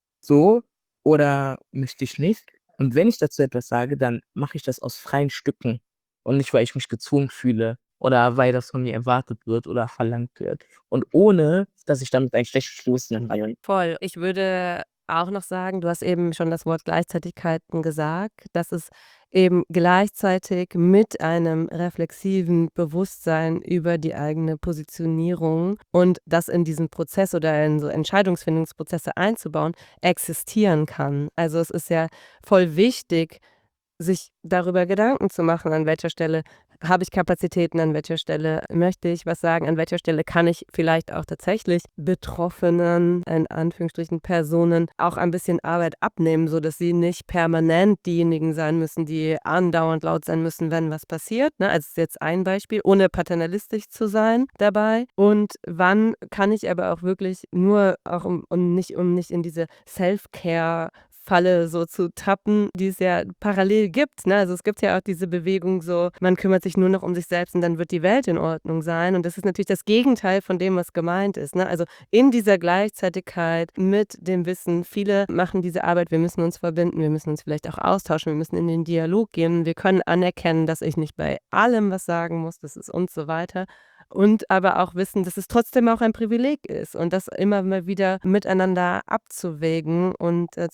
A: so, oder möchte ich nicht?“ Und wenn ich dazu etwas sage, dann mache ich das aus freien Stücken und nicht, weil ich mich gezwungen fühle oder weil das von mir erwartet wird oder verlangt wird. Und ohne, dass ich damit ein schlechtes Gewissen
C: Voll. Ich würde auch noch sagen, du hast eben schon das Wort Gleichzeitigkeiten gesagt, dass es eben gleichzeitig mit einem reflexiven Bewusstsein über die eigene Positionierung und das in diesen Prozess oder in so Entscheidungsfindungsprozesse einzubauen, existieren kann. Also, es ist ja voll wichtig, sich darüber Gedanken zu machen, an welcher Stelle habe ich Kapazitäten, an welcher Stelle möchte ich was sagen, an welcher Stelle kann ich vielleicht auch tatsächlich Betroffenen, in Anführungsstrichen Personen, auch ein bisschen Arbeit abnehmen, sodass sie nicht permanent diejenigen sein müssen, die andauernd laut sein müssen, wenn was passiert, ne? Also, das ist jetzt ein Beispiel, ohne paternalistisch zu sein dabei. Und wann kann ich aber auch wirklich nur auch um um nicht um nicht in diese Self-Care Falle so zu tappen, die es ja parallel gibt, ne? Also, es gibt ja auch diese Bewegung so, man kümmert sich nur noch um sich selbst und dann wird die Welt in Ordnung sein. Und das ist natürlich das Gegenteil von dem, was gemeint ist, ne? Also, in dieser Gleichzeitigkeit mit dem Wissen, viele machen diese Arbeit, wir müssen uns verbinden, wir müssen uns vielleicht auch austauschen, wir müssen in den Dialog gehen. Wir können anerkennen, dass ich nicht bei allem was sagen muss, das ist und so weiter. Und aber auch wissen, dass es trotzdem auch ein Privileg ist und das immer mal wieder miteinander abzuwägen und, äh, zu schauen,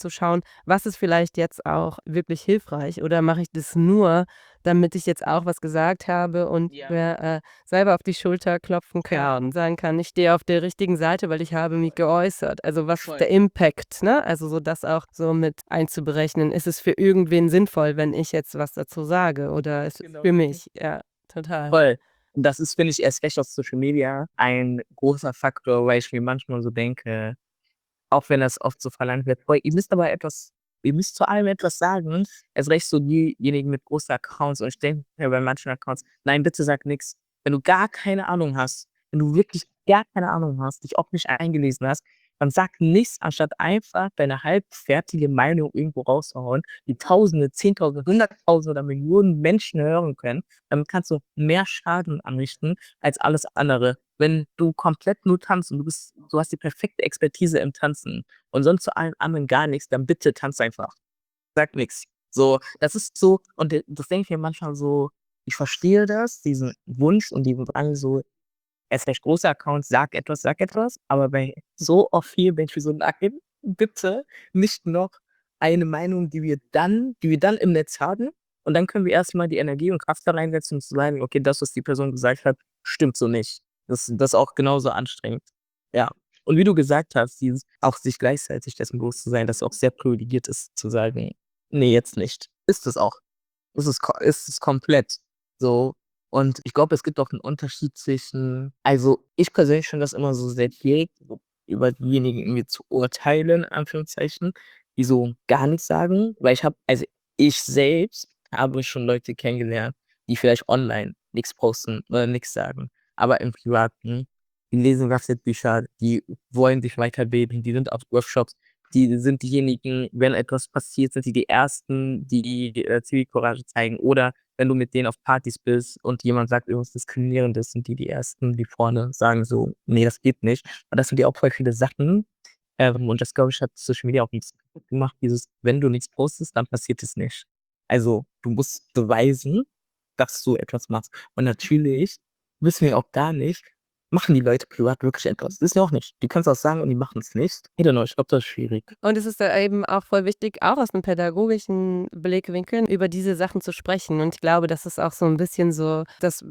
C: was ist vielleicht jetzt auch wirklich hilfreich oder mache ich das nur, damit ich jetzt auch was gesagt habe und
A: Ja.
C: mir, äh, selber auf die Schulter klopfen
A: Ja.
C: kann und sagen kann: „Ich stehe auf der richtigen Seite, weil ich habe mich geäußert.“ Also, was ist
A: Voll.
C: der Impact, ne? Also, so das auch so mit einzuberechnen. Ist es für irgendwen sinnvoll, wenn ich jetzt was dazu sage oder ist es
A: Genau.
C: für mich? Ja, total.
A: Voll. Und das ist, finde ich, erst recht auf Social Media ein großer Faktor, weil ich mir manchmal so denke, auch wenn das oft so verlangt wird: „Boah, ihr müsst aber etwas ihr müsst zu allem etwas sagen.“ Erst recht so diejenigen mit großen Accounts und ich denke mir bei manchen Accounts: „Nein, bitte sag nix.“ Wenn du gar keine Ahnung hast, wenn du wirklich gar keine Ahnung hast, dich auch nicht eingelesen hast, dann sag nichts, anstatt einfach deine halbfertige Meinung irgendwo rauszuhauen, die Tausende, Zehntausende, Hunderttausende oder Millionen Menschen hören können. Damit kannst du mehr Schaden anrichten als alles andere. Wenn du komplett nur tanzt und du bist du hast die perfekte Expertise im Tanzen und sonst zu allen anderen gar nichts, dann bitte tanz einfach. Sag nix. So, das ist so und d das denke ich mir manchmal so, ich verstehe das, diesen Wunsch und diesen Drang so, erst recht große Accounts, sag etwas, sag etwas, aber bei so oft viel bin ich mir so: „Nein, bitte nicht noch eine Meinung, die wir dann die wir dann im Netz haben und dann können wir erst mal die Energie und Kraft da reinsetzen, um zu sagen: „Okay, das, was die Person gesagt hat, stimmt so nicht.“ Das das ist auch genauso anstrengend. Ja. Und wie du gesagt hast, dieses auch sich gleichzeitig dessen bewusst zu sein, dass es auch sehr privilegiert ist, zu sagen: „Ne, jetzt nicht.“ Ist es auch. Ist es ko ist es komplett so. Und ich glaube, es gibt auch 'n Unterschied zwischen also, ich persönlich finde das immer so sehr schwierig, so über diejenigen irgendwie zu urteilen, in Anführungszeichen, die so gar nichts sagen, weil ich habe also, ich selbst habe schon Leute kennengelernt, die vielleicht online nix posten oder nix sagen, aber im Privaten, die lesen Bücher, die wollen sich weiterbilden, die sind auf Workshops, die sind diejenigen, wenn etwas passiert, sind die die Ersten, die, äh, Zivilcourage zeigen. Oder wenn du mit denen auf Partys bist und jemand sagt irgendwas Diskriminierendes, sind die die Ersten, die vorne sagen so: „Ne, das geht nicht.“ Und das sind ja auch voll viele Sachen, ähm, und das, glaube ich, hat Social Media auch 'n bisschen kaputt gemacht, dieses: Wenn du nichts postest, dann passiert es nicht. Also, du musst beweisen, dass du etwas machst. Und natürlich wissen wir auch gar nicht, machen die Leute privat wirklich etwas? Wissen wir auch nicht. Die können's auch sagen und die machen's nicht. I don't know, ich glaube, das ist schwierig.
C: Und es ist da eben auch voll wichtig, auch aus 'nem pädagogischen Blickwinkeln über diese Sachen zu sprechen. Und ich glaube, das ist auch so 'n bisschen so das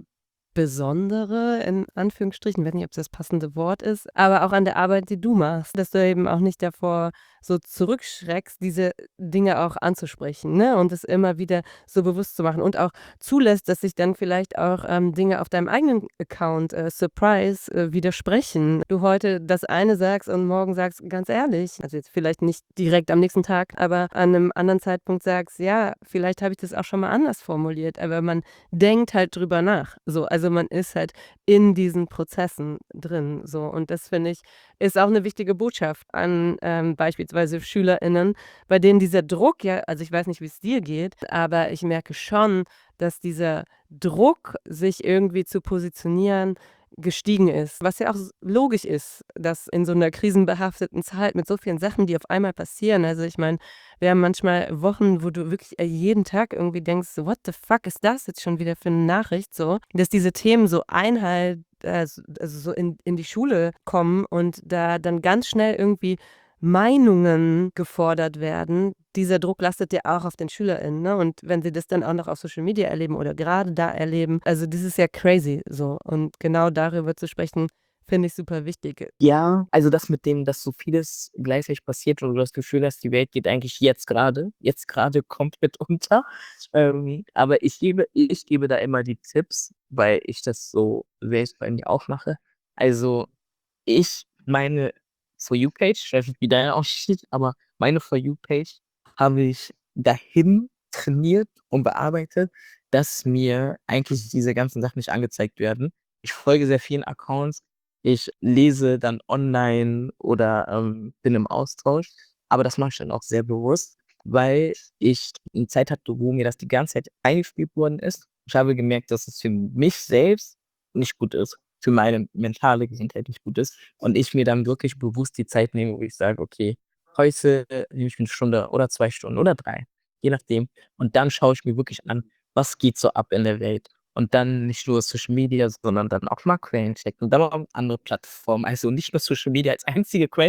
C: Besondere in Anführungsstrichen, weiß nicht, ob das das passende Wort ist, aber auch an der Arbeit, die du machst, dass du eben auch nicht davor so zurückschreckst, diese Dinge auch anzusprechen, ne? Und es immer wieder so bewusst zu machen und auch zulässt, dass sich dann vielleicht auch, ähm, Dinge auf deinem eigenen Account, äh, Surprise, äh, widersprechen. Du heute das eine sagst und morgen sagst: „Ganz ehrlich“ also, jetzt vielleicht nicht direkt am nächsten Tag, aber an 'nem anderen Zeitpunkt sagst: „Ja, vielleicht habe ich das auch schon mal anders formuliert.“ Aber man denkt halt drüber nach. So, also, man ist halt in diesen Prozessen drin, so. Und das, finde ich, ist auch 'ne wichtige Botschaft an, ähm, beispielsweise SchülerInnen, bei denen dieser Druck ja also, ich weiß nicht, wie's dir geht, aber ich merke schon, dass dieser Druck, sich irgendwie zu positionieren, gestiegen ist. Was ja auch s logisch ist, dass in so 'ner krisenbehafteten Zeit mit so vielen Sachen, die auf einmal passieren also, ich meine, wir haben manchmal Wochen, wo du wirklich, äh, jeden Tag irgendwie denkst: „What the fuck ist das jetzt schon wieder für 'ne Nachricht?“ So, dass diese Themen so Einhalt äh, s also, so in in die Schule kommen und da dann ganz schnell irgendwie Meinungen gefordert werden. Dieser Druck lastet ja auch auf den SchülerInnen, ne? Und wenn sie das dann auch noch auf Social Media erleben oder grade da erleben also, das ist ja crazy so. Und genau darüber zu sprechen, finde ich super wichtig.
A: Ja, also, das mit dem, dass so vieles gleichzeitig passiert und du das Gefühl hast, die Welt geht eigentlich jetzt grade jetzt grade komplett unter. Ähm, aber ich gebe ich gebe da immer die Tipps, weil ich das so selbst bei mir auch mache. Also, ich meine For You-Page, ich weiß nicht, wie deine aussieht, aber meine For You-Page habe ich dahin trainiert und bearbeitet, dass mir eigentlich diese ganzen Sachen nicht angezeigt werden. Ich folge sehr vielen Accounts. Ich lese dann online oder, ähm, bin im Austausch, aber das mache ich dann auch sehr bewusst, weil ich 'ne Zeit hatte, wo mir das die ganze Zeit eingespielt worden ist. Ich habe gemerkt, dass es für mich selbst nicht gut ist, für meine mentale Gesundheit nicht gut ist und ich mir dann wirklich bewusst die Zeit nehme, wo ich sage: „Okay, heute nehme ich mir 'ne Stunde oder zwei Stunden oder drei, je nachdem. Und dann schaue ich mir wirklich an, was geht so ab in der Welt?“ Und dann nicht nur Social Media, sondern dann auch mal Quellen checken und dann auch andere Plattformen. Also, nicht nur Social Media als einzige Quellen,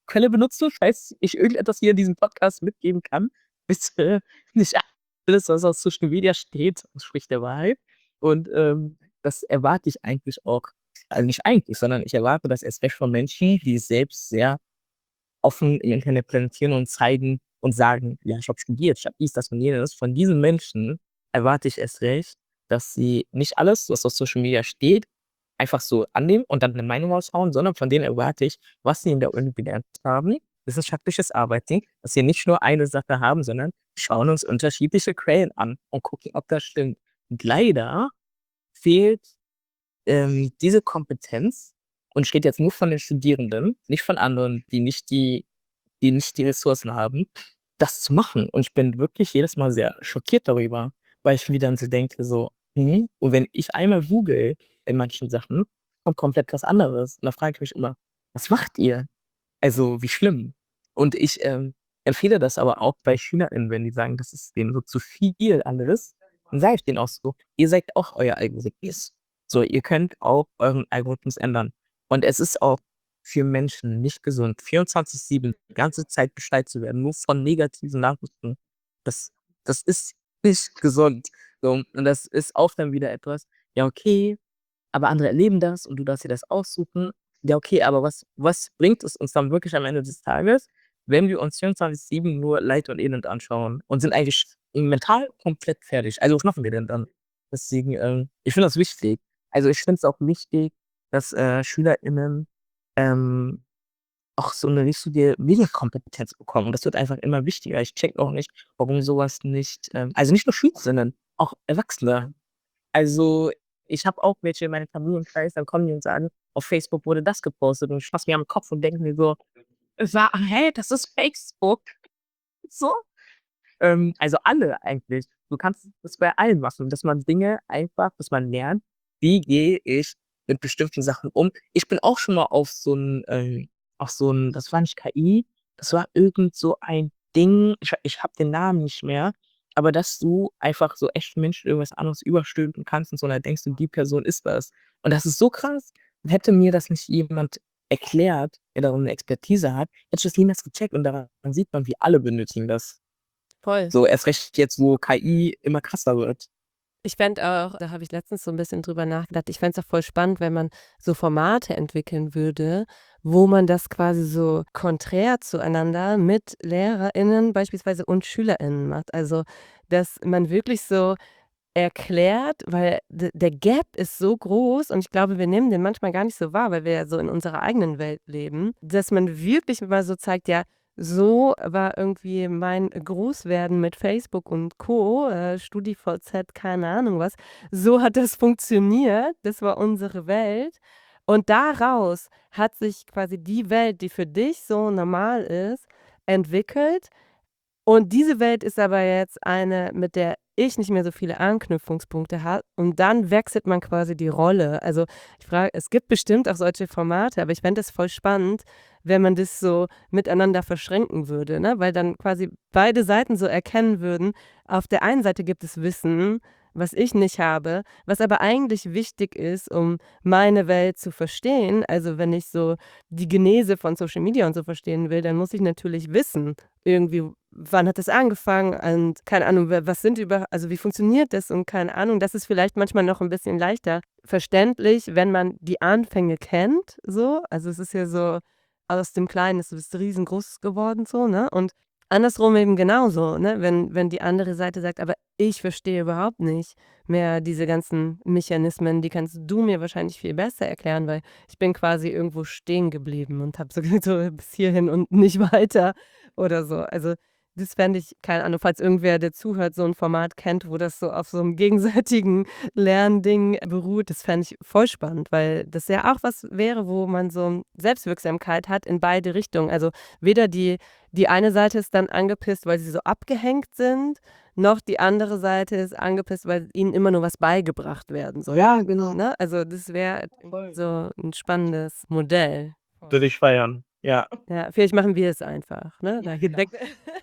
A: Quelle benutzt du, falls ich irgendetwas hier in diesem Podcast mitgeben kann. Bitte nicht alles, was auf Social Media steht, entspricht der Wahrheit. Und, ähm, das erwarte ich eigentlich auch also nicht eigentlich, sondern ich erwarte das erst recht von Menschen, die selbst sehr offen ihr Internet präsentieren und zeigen und sagen: „Ja, ich habe studiert, ich habe dies, das und jenes.“ Von diesen Menschen erwarte ich erst recht, dass sie nicht alles, was auf Social Media steht, einfach so annehmen und dann 'ne Meinung raushauen, sondern von denen erwarte ich, was sie in der Uni gelernt haben, wissenschaftliches Arbeiten, dass sie nicht nur eine Sache haben, sondern schauen uns unterschiedliche Quellen an und gucken, ob das stimmt. Und leider fehlt, ähm, diese Kompetenz und ich rede jetzt nur von den Studierenden, nicht von anderen, die nicht die die nicht die Ressourcen haben, das zu machen. Und ich bin wirklich jedes Mal sehr schockiert darüber, weil ich mir dann so denke so: „Mhm.“ Und wenn ich einmal google in manchen Sachen, kommt komplett was anderes. Und da frage ich mich immer: „Was macht ihr? Also, wie schlimm?“ Und ich, ähm, empfehle das aber auch bei SchülerInnen, wenn die sagen, das ist denen so zu viel alles, dann sage ich denen auch so: „Ihr seid auch euer Algorithmus. So, ihr könnt auch euren Algorithmus ändern.“ Und es ist auch für Menschen nicht gesund, vierundzwanzig sieben die ganze Zeit beschallt zu werden, nur von negativen Nachrichten. Das das ist nicht gesund. So, und das ist auch dann wieder etwas, ja, okay, aber andere erleben das und du darfst dir das aussuchen. Ja, okay, aber was was bringt es uns dann wirklich am Ende des Tages, wenn wir uns vierundzwanzig sieben nur Leid und Elend anschauen und sind eigentlich mental komplett fertig? Also, was machen wir denn dann? Deswegen, ähm, ich finde das wichtig. Also, ich finde es auch wichtig, dass, äh, SchülerInnen, ähm, auch so 'ne richtige Medienkompetenz bekommen. Und das wird einfach immer wichtiger. Ich checke auch nicht, warum so was nicht ähm, also nicht nur SchülerInnen, auch Erwachsene. Also, ich habe auch welche in meinem Familienkreis, dann kommen die und sagen: „Auf Facebook wurde das gepostet.“ Und ich fasse mich am Kopf und denke mir so: „Wa hä, das ist Facebook?“ So? Ähm, also alle eigentlich. Du kannst das bei allen machen, dass man Dinge einfach dass man lernt, wie gehe ich mit bestimmten Sachen um. Ich bin auch schon mal auf so 'n ähm, auf so 'n das war nicht K I, das war irgend so ein Ding, ich ha ich habe den Namen nicht mehr, aber dass du einfach so echten Menschen irgendwas anderes überstülpen kannst und so, und dann denkst du, die Person ist das. Und das ist so krass. Hätte mir das nicht jemand erklärt, der darin 'ne Expertise hat, hätte ich das niemals gecheckt und daran sieht man, wir alle benötigen das.
C: Voll.
A: So, erst recht jetzt, wo K I immer krasser wird.
C: Ich fände auch da habe ich letztens so 'n bisschen drüber nachgedacht, ich fände es auch voll spannend, wenn man so Formate entwickeln würde, wo man das quasi so konträr zueinander mit LehrerInnen beispielsweise und SchülerInnen macht. Also, dass man wirklich so erklärt weil d der Gap ist so groß und ich glaube, wir nehmen den manchmal gar nicht so wahr, weil wir ja so in unserer eigenen Welt leben, dass man wirklich mal so zeigt: „Ja, so war irgendwie mein Großwerden mit Facebook und Co., äh, StudiVZ, keine Ahnung was. So hat das funktioniert. Das war unsere Welt. Und daraus hat sich quasi die Welt, die für dich so normal ist, entwickelt. Und diese Welt ist aber jetzt eine, mit der ich nicht mehr so viele Anknüpfungspunkte habe.“ Und dann wechselt man quasi die Rolle. Also, ich frage es gibt bestimmt auch solche Formate, aber ich fände das voll spannend, wenn man das so miteinander verschränken würde, ne? Weil dann quasi beide Seiten so erkennen würden, auf der einen Seite gibt es Wissen, was ich nicht habe, was aber eigentlich wichtig ist, um meine Welt zu verstehen. Also, wenn ich so die Genese von Social Media und so verstehen will, dann muss ich natürlich wissen, irgendwie, wann hat das angefangen und keine Ahnung, wa was sind über also, wie funktioniert das und keine Ahnung. Das ist vielleicht manchmal noch 'n bisschen leichter verständlich, wenn man die Anfänge kennt so. Also, es ist ja so, aus dem Kleinen ist das riesengroß geworden so, ne? Und andersrum eben genauso, ne? Wenn wenn die andere Seite sagt: „Aber ich verstehe überhaupt nicht mehr diese ganzen Mechanismen, die kannst du mir wahrscheinlich viel besser erklären, weil ich bin quasi irgendwo stehen geblieben und habe so gesagt so bis hierhin und nicht weiter“ oder so. Also, das fände ich keine Ahnung, falls irgendwer, der zuhört, so 'n Format kennt, wo das so auf so 'nem gegenseitigen Lernding beruht, das fände ich voll spannend, weil das ja auch was wäre, wo man so Selbstwirksamkeit hat in beide Richtungen. Also, weder die die eine Seite ist dann angepisst, weil sie so abgehängt sind, noch die andere Seite ist angepisst, weil ihnen immer nur was beigebracht werden soll.
A: Ja, genau.
C: Ne? Also, das wäre
A: Voll.
C: so 'n spannendes Modell.
A: Würde ich feiern, ja.
C: Ja, vielleicht machen wir es einfach, ne?
A: Ja,
C: Da
A: genau.
C: direkt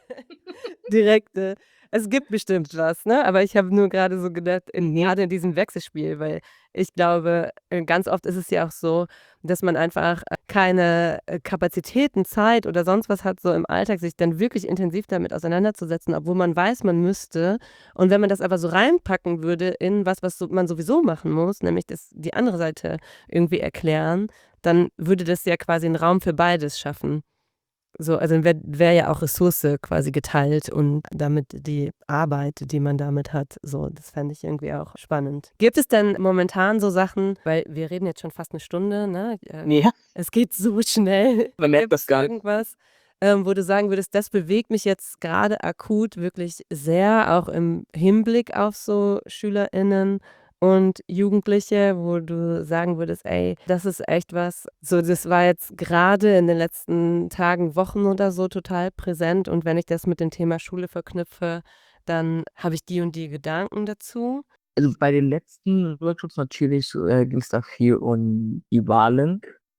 C: direkte es gibt bestimmt was, ne? Aber ich habe nur grade so gedacht, in
A: Mhm.
C: grade in diesem Wechselspiel, weil ich glaube, äh, ganz oft ist es ja auch so, dass man einfach äh, keine äh, Kapazitäten, Zeit oder sonst was hat, so im Alltag sich dann wirklich intensiv damit auseinanderzusetzen, obwohl man weiß, man müsste. Und wenn man das aber so reinpacken würde in was, was so, man sowieso machen muss, nämlich das, die andere Seite irgendwie erklären, dann würde das ja quasi einen Raum für beides schaffen. So, also dann wäre wär ja auch Ressource quasi geteilt und damit die Arbeit, die man damit hat, so, das fände ich irgendwie auch spannend. Gibt es denn momentan so Sachen, weil wir reden jetzt schon fast eine Stunde, ne? Äh,
A: Ja,
C: Es geht so schnell.
A: man merkt
C: Gibt
A: das
C: es
A: gar nicht.
C: irgendwas, ähm, wo du sagen würdest, das bewegt mich jetzt gerade akut wirklich sehr, auch im Hinblick auf so SchülerInnen und Jugendliche, wo du sagen würdest, ey, das ist echt was, so das war jetzt gerade in den letzten Tagen, Wochen oder so total präsent und wenn ich das mit dem Thema Schule verknüpfe, dann habe ich die und die Gedanken dazu.
A: Also bei den letzten Workshops natürlich äh, ging es da viel um die Wahlen.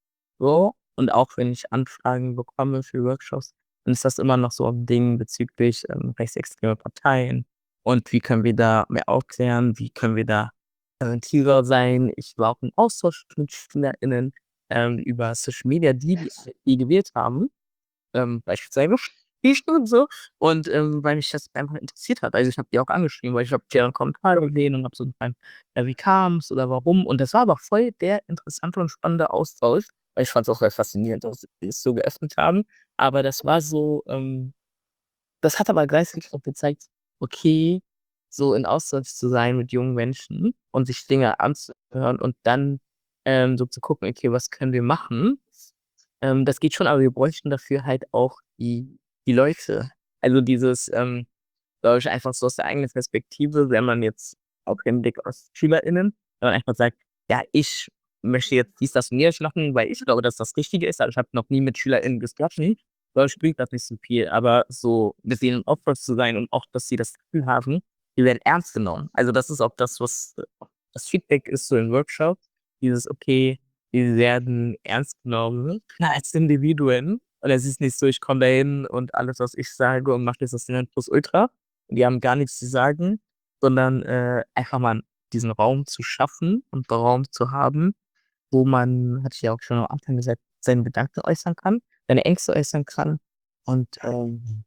A: So. Und auch wenn ich Anfragen bekomme für Workshops, dann ist das immer noch so ein Ding bezüglich ähm, rechtsextreme Parteien. Und wie können wir da mehr aufklären? Wie können wir da präventiver sein? Ich war auch im Austausch mit SchülerInnen ähm, über Social Media, die die A f D gewählt haben, ähm, beispielsweise ich und so. Und ähm, weil mich das einfach interessiert hat. Also ich habe die auch angeschrieben, weil ich habe deren Kommentare gesehen und habe so gefragt, ja, wie kam's oder warum? Und das war aber voll der interessante und spannende Austausch, weil ich fand es auch sehr faszinierend, dass sie es so geöffnet haben. Aber das war so, ähm, das hat aber gleichzeitig auch gezeigt, okay, so in Austausch zu sein mit jungen Menschen und sich Dinge anzuhören und dann ähm, so zu gucken, okay, was können wir machen? Ähm, das geht schon, aber wir bräuchten dafür halt auch die die Leute. Also dieses, ähm, glaube ich, einfach so aus der eigenen Perspektive, wenn man jetzt auch im Blick aus SchülerInnen, wenn man einfach sagt: „Ja, ich möchte jetzt dies, das und jenes machen, weil ich glaube, dass das Richtige ist.“ Aber ich habe noch nie mit SchülerInnen gesprochen, glaube ich, bringt das nicht so viel. Aber so mit denen im Austausch zu sein und auch, dass sie das Gefühl haben, die werden ernst genommen. Also, das ist auch das, was, äh, das Feedback ist so in Workshops, dieses: „Okay, wir werden ernst genommen als Individuen.“ Und es ist nicht so, ich komme da hin und alles, was ich sage und mache, ist das Nonplusultra. Und die haben gar nichts zu sagen, sondern, äh, einfach mal diesen Raum zu schaffen und Raum zu haben, wo man, hatte ich ja auch schon am Anfang gesagt, seine Gedanken äußern kann, seine Ängste äußern kann. Und, ähm,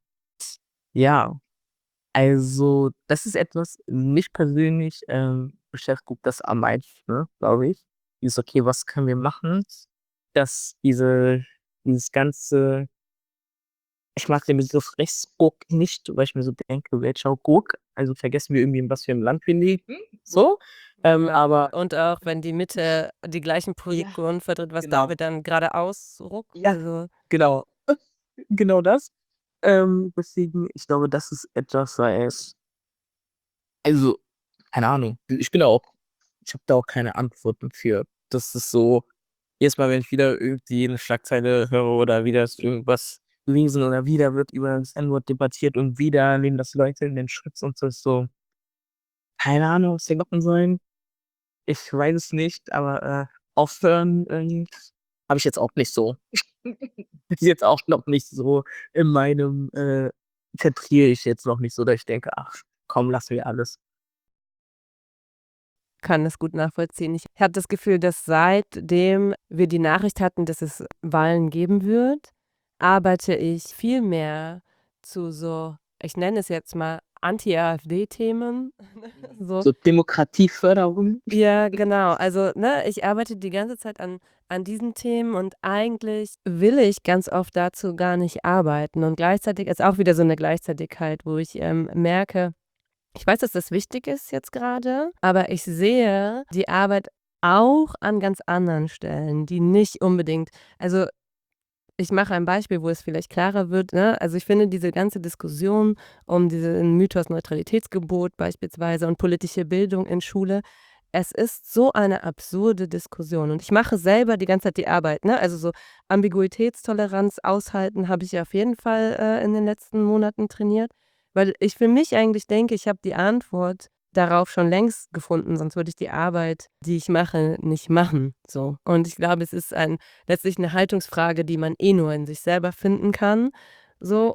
A: ja, also, das ist etwas, mich persönlich, ähm, beschäftigt das am meisten, ne, glaube ich. Dieses: „Okay, was können wir machen, dass diese dieses ganze“, ich mag den Begriff Rechtsruck nicht, weil ich mir so denke: „Welcher Ruck?“ Also, vergessen wir irgendwie, in was für 'm Land wir leben, so. Ähm,
C: Ja.
A: aber
C: Und auch wenn die Mitte die gleichen
A: ja,
C: Positionen vertritt, was
A: genau.
C: damit dann geradeaus ruckt,
A: Ja,
C: also
A: genau. Genau das. Ähm, deswegen, ich glaube, das ist etwas, was, also, keine Ahnung. Ich bin da auch, ich habe da auch keine Antworten für. Das ist so, jedes Mal, wenn ich wieder irgendwie 'ne Schlagzeile höre oder wieder ist irgendwas lesen oder wieder wird über das N-Wort debattiert und wieder nehmen das Leute in den Schutz und so, ist so, keine Ahnung, was wir machen sollen. Ich weiß es nicht, aber, äh, aufhören, ähm, habe ich jetzt auch nicht so. Ist jetzt auch noch nicht so in meinem, äh, zentriere ich jetzt noch nicht so, dass ich denke: „Ach komm, lassen wir alles.“
C: kann das gut nachvollziehen. Ich habe das Gefühl, dass seitdem wir die Nachricht hatten, dass es Wahlen geben wird, arbeite ich viel mehr zu so, ich nenne es jetzt mal Anti-A f D-Themen, so.
A: So Demokratieförderung.
C: Ja, genau. Also, ne, ich arbeite die ganze Zeit an an diesen Themen und eigentlich will ich ganz oft dazu gar nicht arbeiten und gleichzeitig ist auch wieder so 'ne Gleichzeitigkeit, wo ich, ähm, merke, ich weiß, dass das wichtig ist jetzt grade, aber ich sehe die Arbeit auch an ganz anderen Stellen, die nicht unbedingt, also, ich mache ein Beispiel, wo es vielleicht klarer wird, ne? Also, ich finde diese ganze Diskussion um diesen Mythos Neutralitätsgebot beispielsweise und politische Bildung in Schule, es ist so eine absurde Diskussion und ich mache selber die ganze Zeit die Arbeit, ne? Also, so Ambiguitätstoleranz aushalten habe ich auf jeden Fall, äh, in den letzten Monaten trainiert, weil ich für mich eigentlich denke, ich habe die Antwort darauf schon längst gefunden, sonst würde ich die Arbeit, die ich mache, nicht machen, so. Und ich glaube, es ist ein letztlich 'ne Haltungsfrage, die man eh nur in sich selber finden kann, so. Und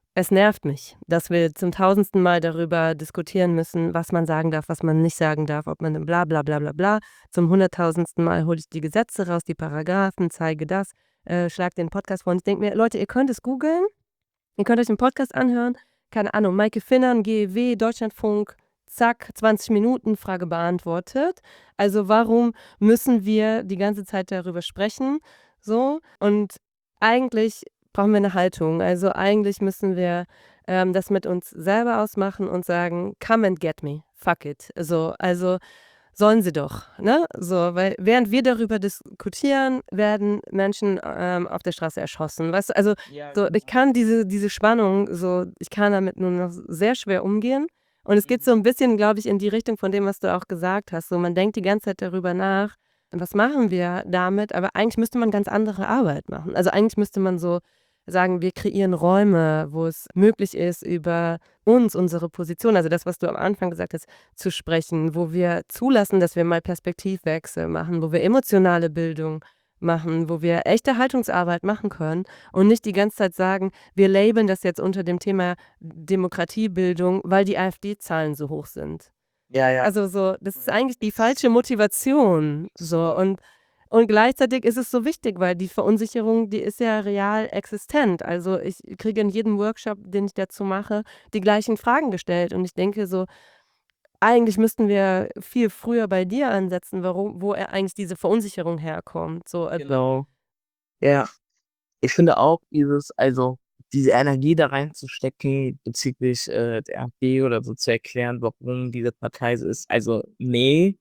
C: Es nervt mich, dass wir zum tausendsten Mal darüber diskutieren müssen, was man sagen darf, was man nicht sagen darf, ob man bla bla bla bla bla. Zum hunderttausendsten Mal hole ich die Gesetze raus, die Paragraphen, zeige das, äh, schlage den Podcast vor und ich denke mir: „Leute, ihr könnt es googeln, ihr könnt euch den Podcast anhören, keine Ahnung, Maike Finnern, G E W, Deutschlandfunk, zack, zwanzig Minuten, Frage beantwortet. Also, warum müssen wir die ganze Zeit darüber sprechen?“ So, und eigentlich brauchen wir eine Haltung. Also, eigentlich müssen wir, ähm, das mit uns selber ausmachen und sagen: „Come and get me, fuck it.“ So, also, sollen sie doch, ne? So, weil während wir darüber diskutieren, werden Menschen, ähm, auf der Straße erschossen, weißt du? Also,
A: Ja,
C: so, ich
A: genau.
C: kann diese diese Spannung so ich kann damit nur noch sehr schwer umgehen. Und es geht so
A: Mhm.
C: ein bisschen, glaube ich, in die Richtung von dem, was du auch gesagt hast. So, man denkt die ganze Zeit darüber nach: „Was machen wir damit?“ Aber eigentlich müsste man ganz andere Arbeit machen. Also, eigentlich müsste man so sagen, wir kreieren Räume, wo es möglich ist, über uns, unsere Position, also das, was du am Anfang gesagt hast, zu sprechen, wo wir zulassen, dass wir mal Perspektivwechsel machen, wo wir emotionale Bildung machen, wo wir echte Haltungsarbeit machen können und nicht die ganze Zeit sagen, wir labeln das jetzt unter dem Thema Demokratiebildung, weil die AfD-Zahlen so hoch sind.
A: Ja, ja.
C: Also so, das ist eigentlich die falsche Motivation so
A: Voll.
C: und und gleichzeitig ist es so wichtig, weil die Verunsicherung, die ist ja real existent. Also, ich kriege in jedem Workshop, den ich dazu mache, die gleichen Fragen gestellt und ich denke so, eigentlich müssten wir viel früher bei dir ansetzen, warum wo er eigentlich diese Verunsicherung herkommt, so, also
A: Genau. Ja. Ich finde auch dieses also, diese Energie da reinzustecken bezüglich, äh, der AfD oder so zu erklären, warum diese Partei so ist. Also, ne,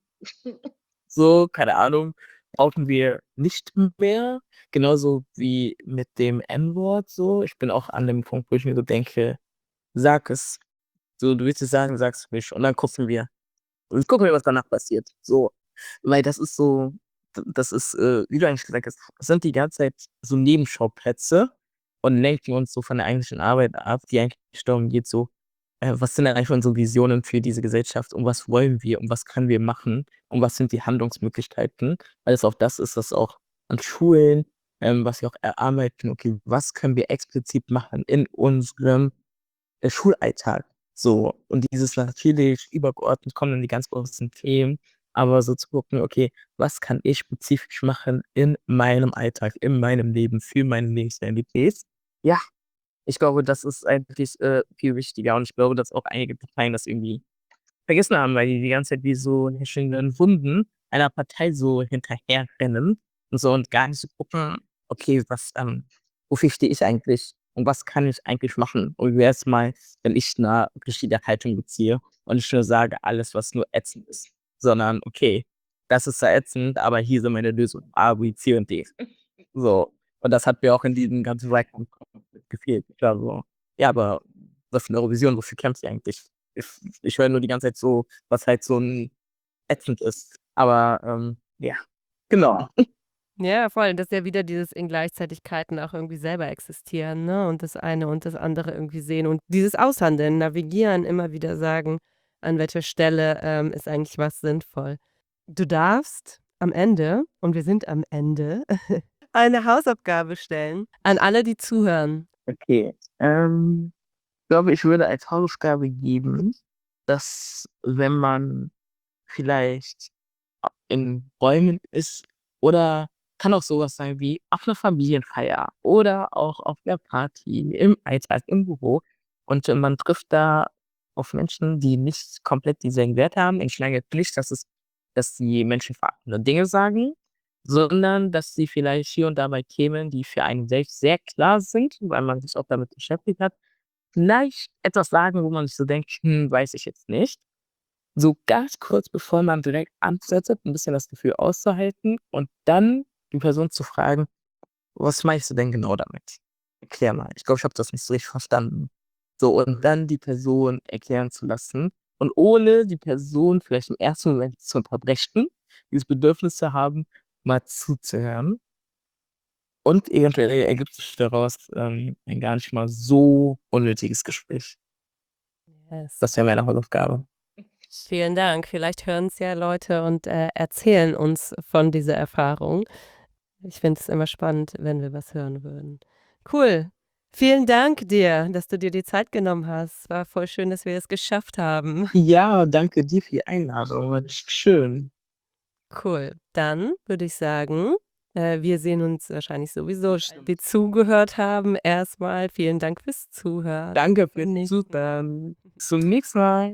A: so, keine Ahnung, brauchen wir nicht mehr. Genauso wie mit dem N-Wort so. Ich bin auch an dem Punkt, wo ich mir so denke: „Sag es. So, du willst es sagen, sag's ruhig und dann gucken wir. Und gucken wir, was danach passiert.“ So, weil das ist so d das ist, äh, wie du eigentlich gesagt hast, das sind die ganze Zeit so Nebenschauplätze und lenken uns so von der eigentlichen Arbeit ab, die eigentlich darum geht so, äh, was sind denn eigentlich unsere Visionen für diese Gesellschaft und was wollen wir und was können wir machen und was sind die Handlungsmöglichkeiten? Weil es auch das ist, was auch an Schulen, ähm, was wir auch erarbeiten, okay, was können wir explizit machen in unserem der Schulalltag so. Und dieses natürlich übergeordnet kommen dann die ganz großen Themen, aber so zu gucken: „Okay, was kann ich spezifisch machen in meinem Alltag, in meinem Leben, für meine Lebensrealität?“ Ja, ich glaube, das ist eigentlich, äh, viel wichtiger und ich glaube, dass auch einige Parteien das irgendwie vergessen haben, weil die die ganze Zeit wie so häschenden Hunden einer Partei so hinterherrennen und so und gar nicht so gucken: „Okay, was, ähm wofür stehe ich eigentlich und was kann ich eigentlich machen?“ Und wie wär's mal, wenn ich 'ne richtige Haltung beziehe und nicht nur sage, alles, was nur ätzend ist, sondern: „Okay, das ist zwar ätzend, aber hier sind meine Lösungen A, B, C und D.“ So. Und das hat mir auch in diesem ganzen Wahlkampf gefehlt. Ich war so: „Ja, aber was für 'ne Eurovision, wofür kämpft ihr eigentlich?“ Ich ich höre nur die ganze Zeit so, was halt so 'n ätzend ist. Aber, ähm, ja, genau.
C: ja, voll. Das ist ja wieder dieses in Gleichzeitigkeiten auch irgendwie selber existieren, ne, und das eine und das andere irgendwie sehen und dieses Aushandeln, navigieren, immer wieder sagen, an welcher Stelle, ähm, ist eigentlich was sinnvoll. Du darfst am Ende, und wir sind am Ende, eine Hausaufgabe stellen an alle, die zuhören.
A: Okay, ähm, ich glaube, ich würde als Hausaufgabe geben, dass wenn man vielleicht in Räumen ist oder kann auch so was sein wie auf 'ner Familienfeier oder auch auf 'ner Party, im Alltag, im Büro und, äh, man trifft da auf Menschen, die nicht komplett dieselben Werte haben. Ich meine jetzt nicht, dass es dass die Menschen verachtende Dinge sagen, sondern dass sie vielleicht hier und da bei Themen, die für einen selbst sehr klar sind, weil man sich auch damit beschäftigt hat, vielleicht etwas sagen, wo man sich so denkt: „Hm, weiß ich jetzt nicht.“ So ganz kurz bevor man direkt antwortet, 'n bisschen das Gefühl auszuhalten und dann die Person zu fragen: „Was meinst du denn genau damit? Erklär mal. Ich glaube, ich habe das nicht so richtig verstanden.“ So, und dann die Person erklären zu lassen und ohne die Person vielleicht im ersten Moment zu unterbrechen, dieses Bedürfnis zu haben, mal zuzuhören. Und eventuell ergibt sich daraus, ähm, ein gar nicht mal so unnötiges Gespräch.
C: Yes.
A: Das wäre meine Hausaufgabe.
C: Vielen Dank. Vielleicht hören es ja Leute und, äh, erzählen uns von dieser Erfahrung. Ich finde es immer spannend, wenn wir was hören würden. Cool. Vielen Dank dir, dass du dir die Zeit genommen hast. War voll schön, dass wir es geschafft haben.
A: Ja, danke dir für die Einladung. War echt schön.
C: Cool. Dann würde ich sagen, äh, wir sehen uns wahrscheinlich sowieso,
A: Bestimmt.
C: die zugehört haben. Erstmal vielen Dank fürs Zuhören.
A: Danke
C: Bis zum
A: fürs
C: nächsten Mal.
A: Zuhören. Bis zum nächsten Mal.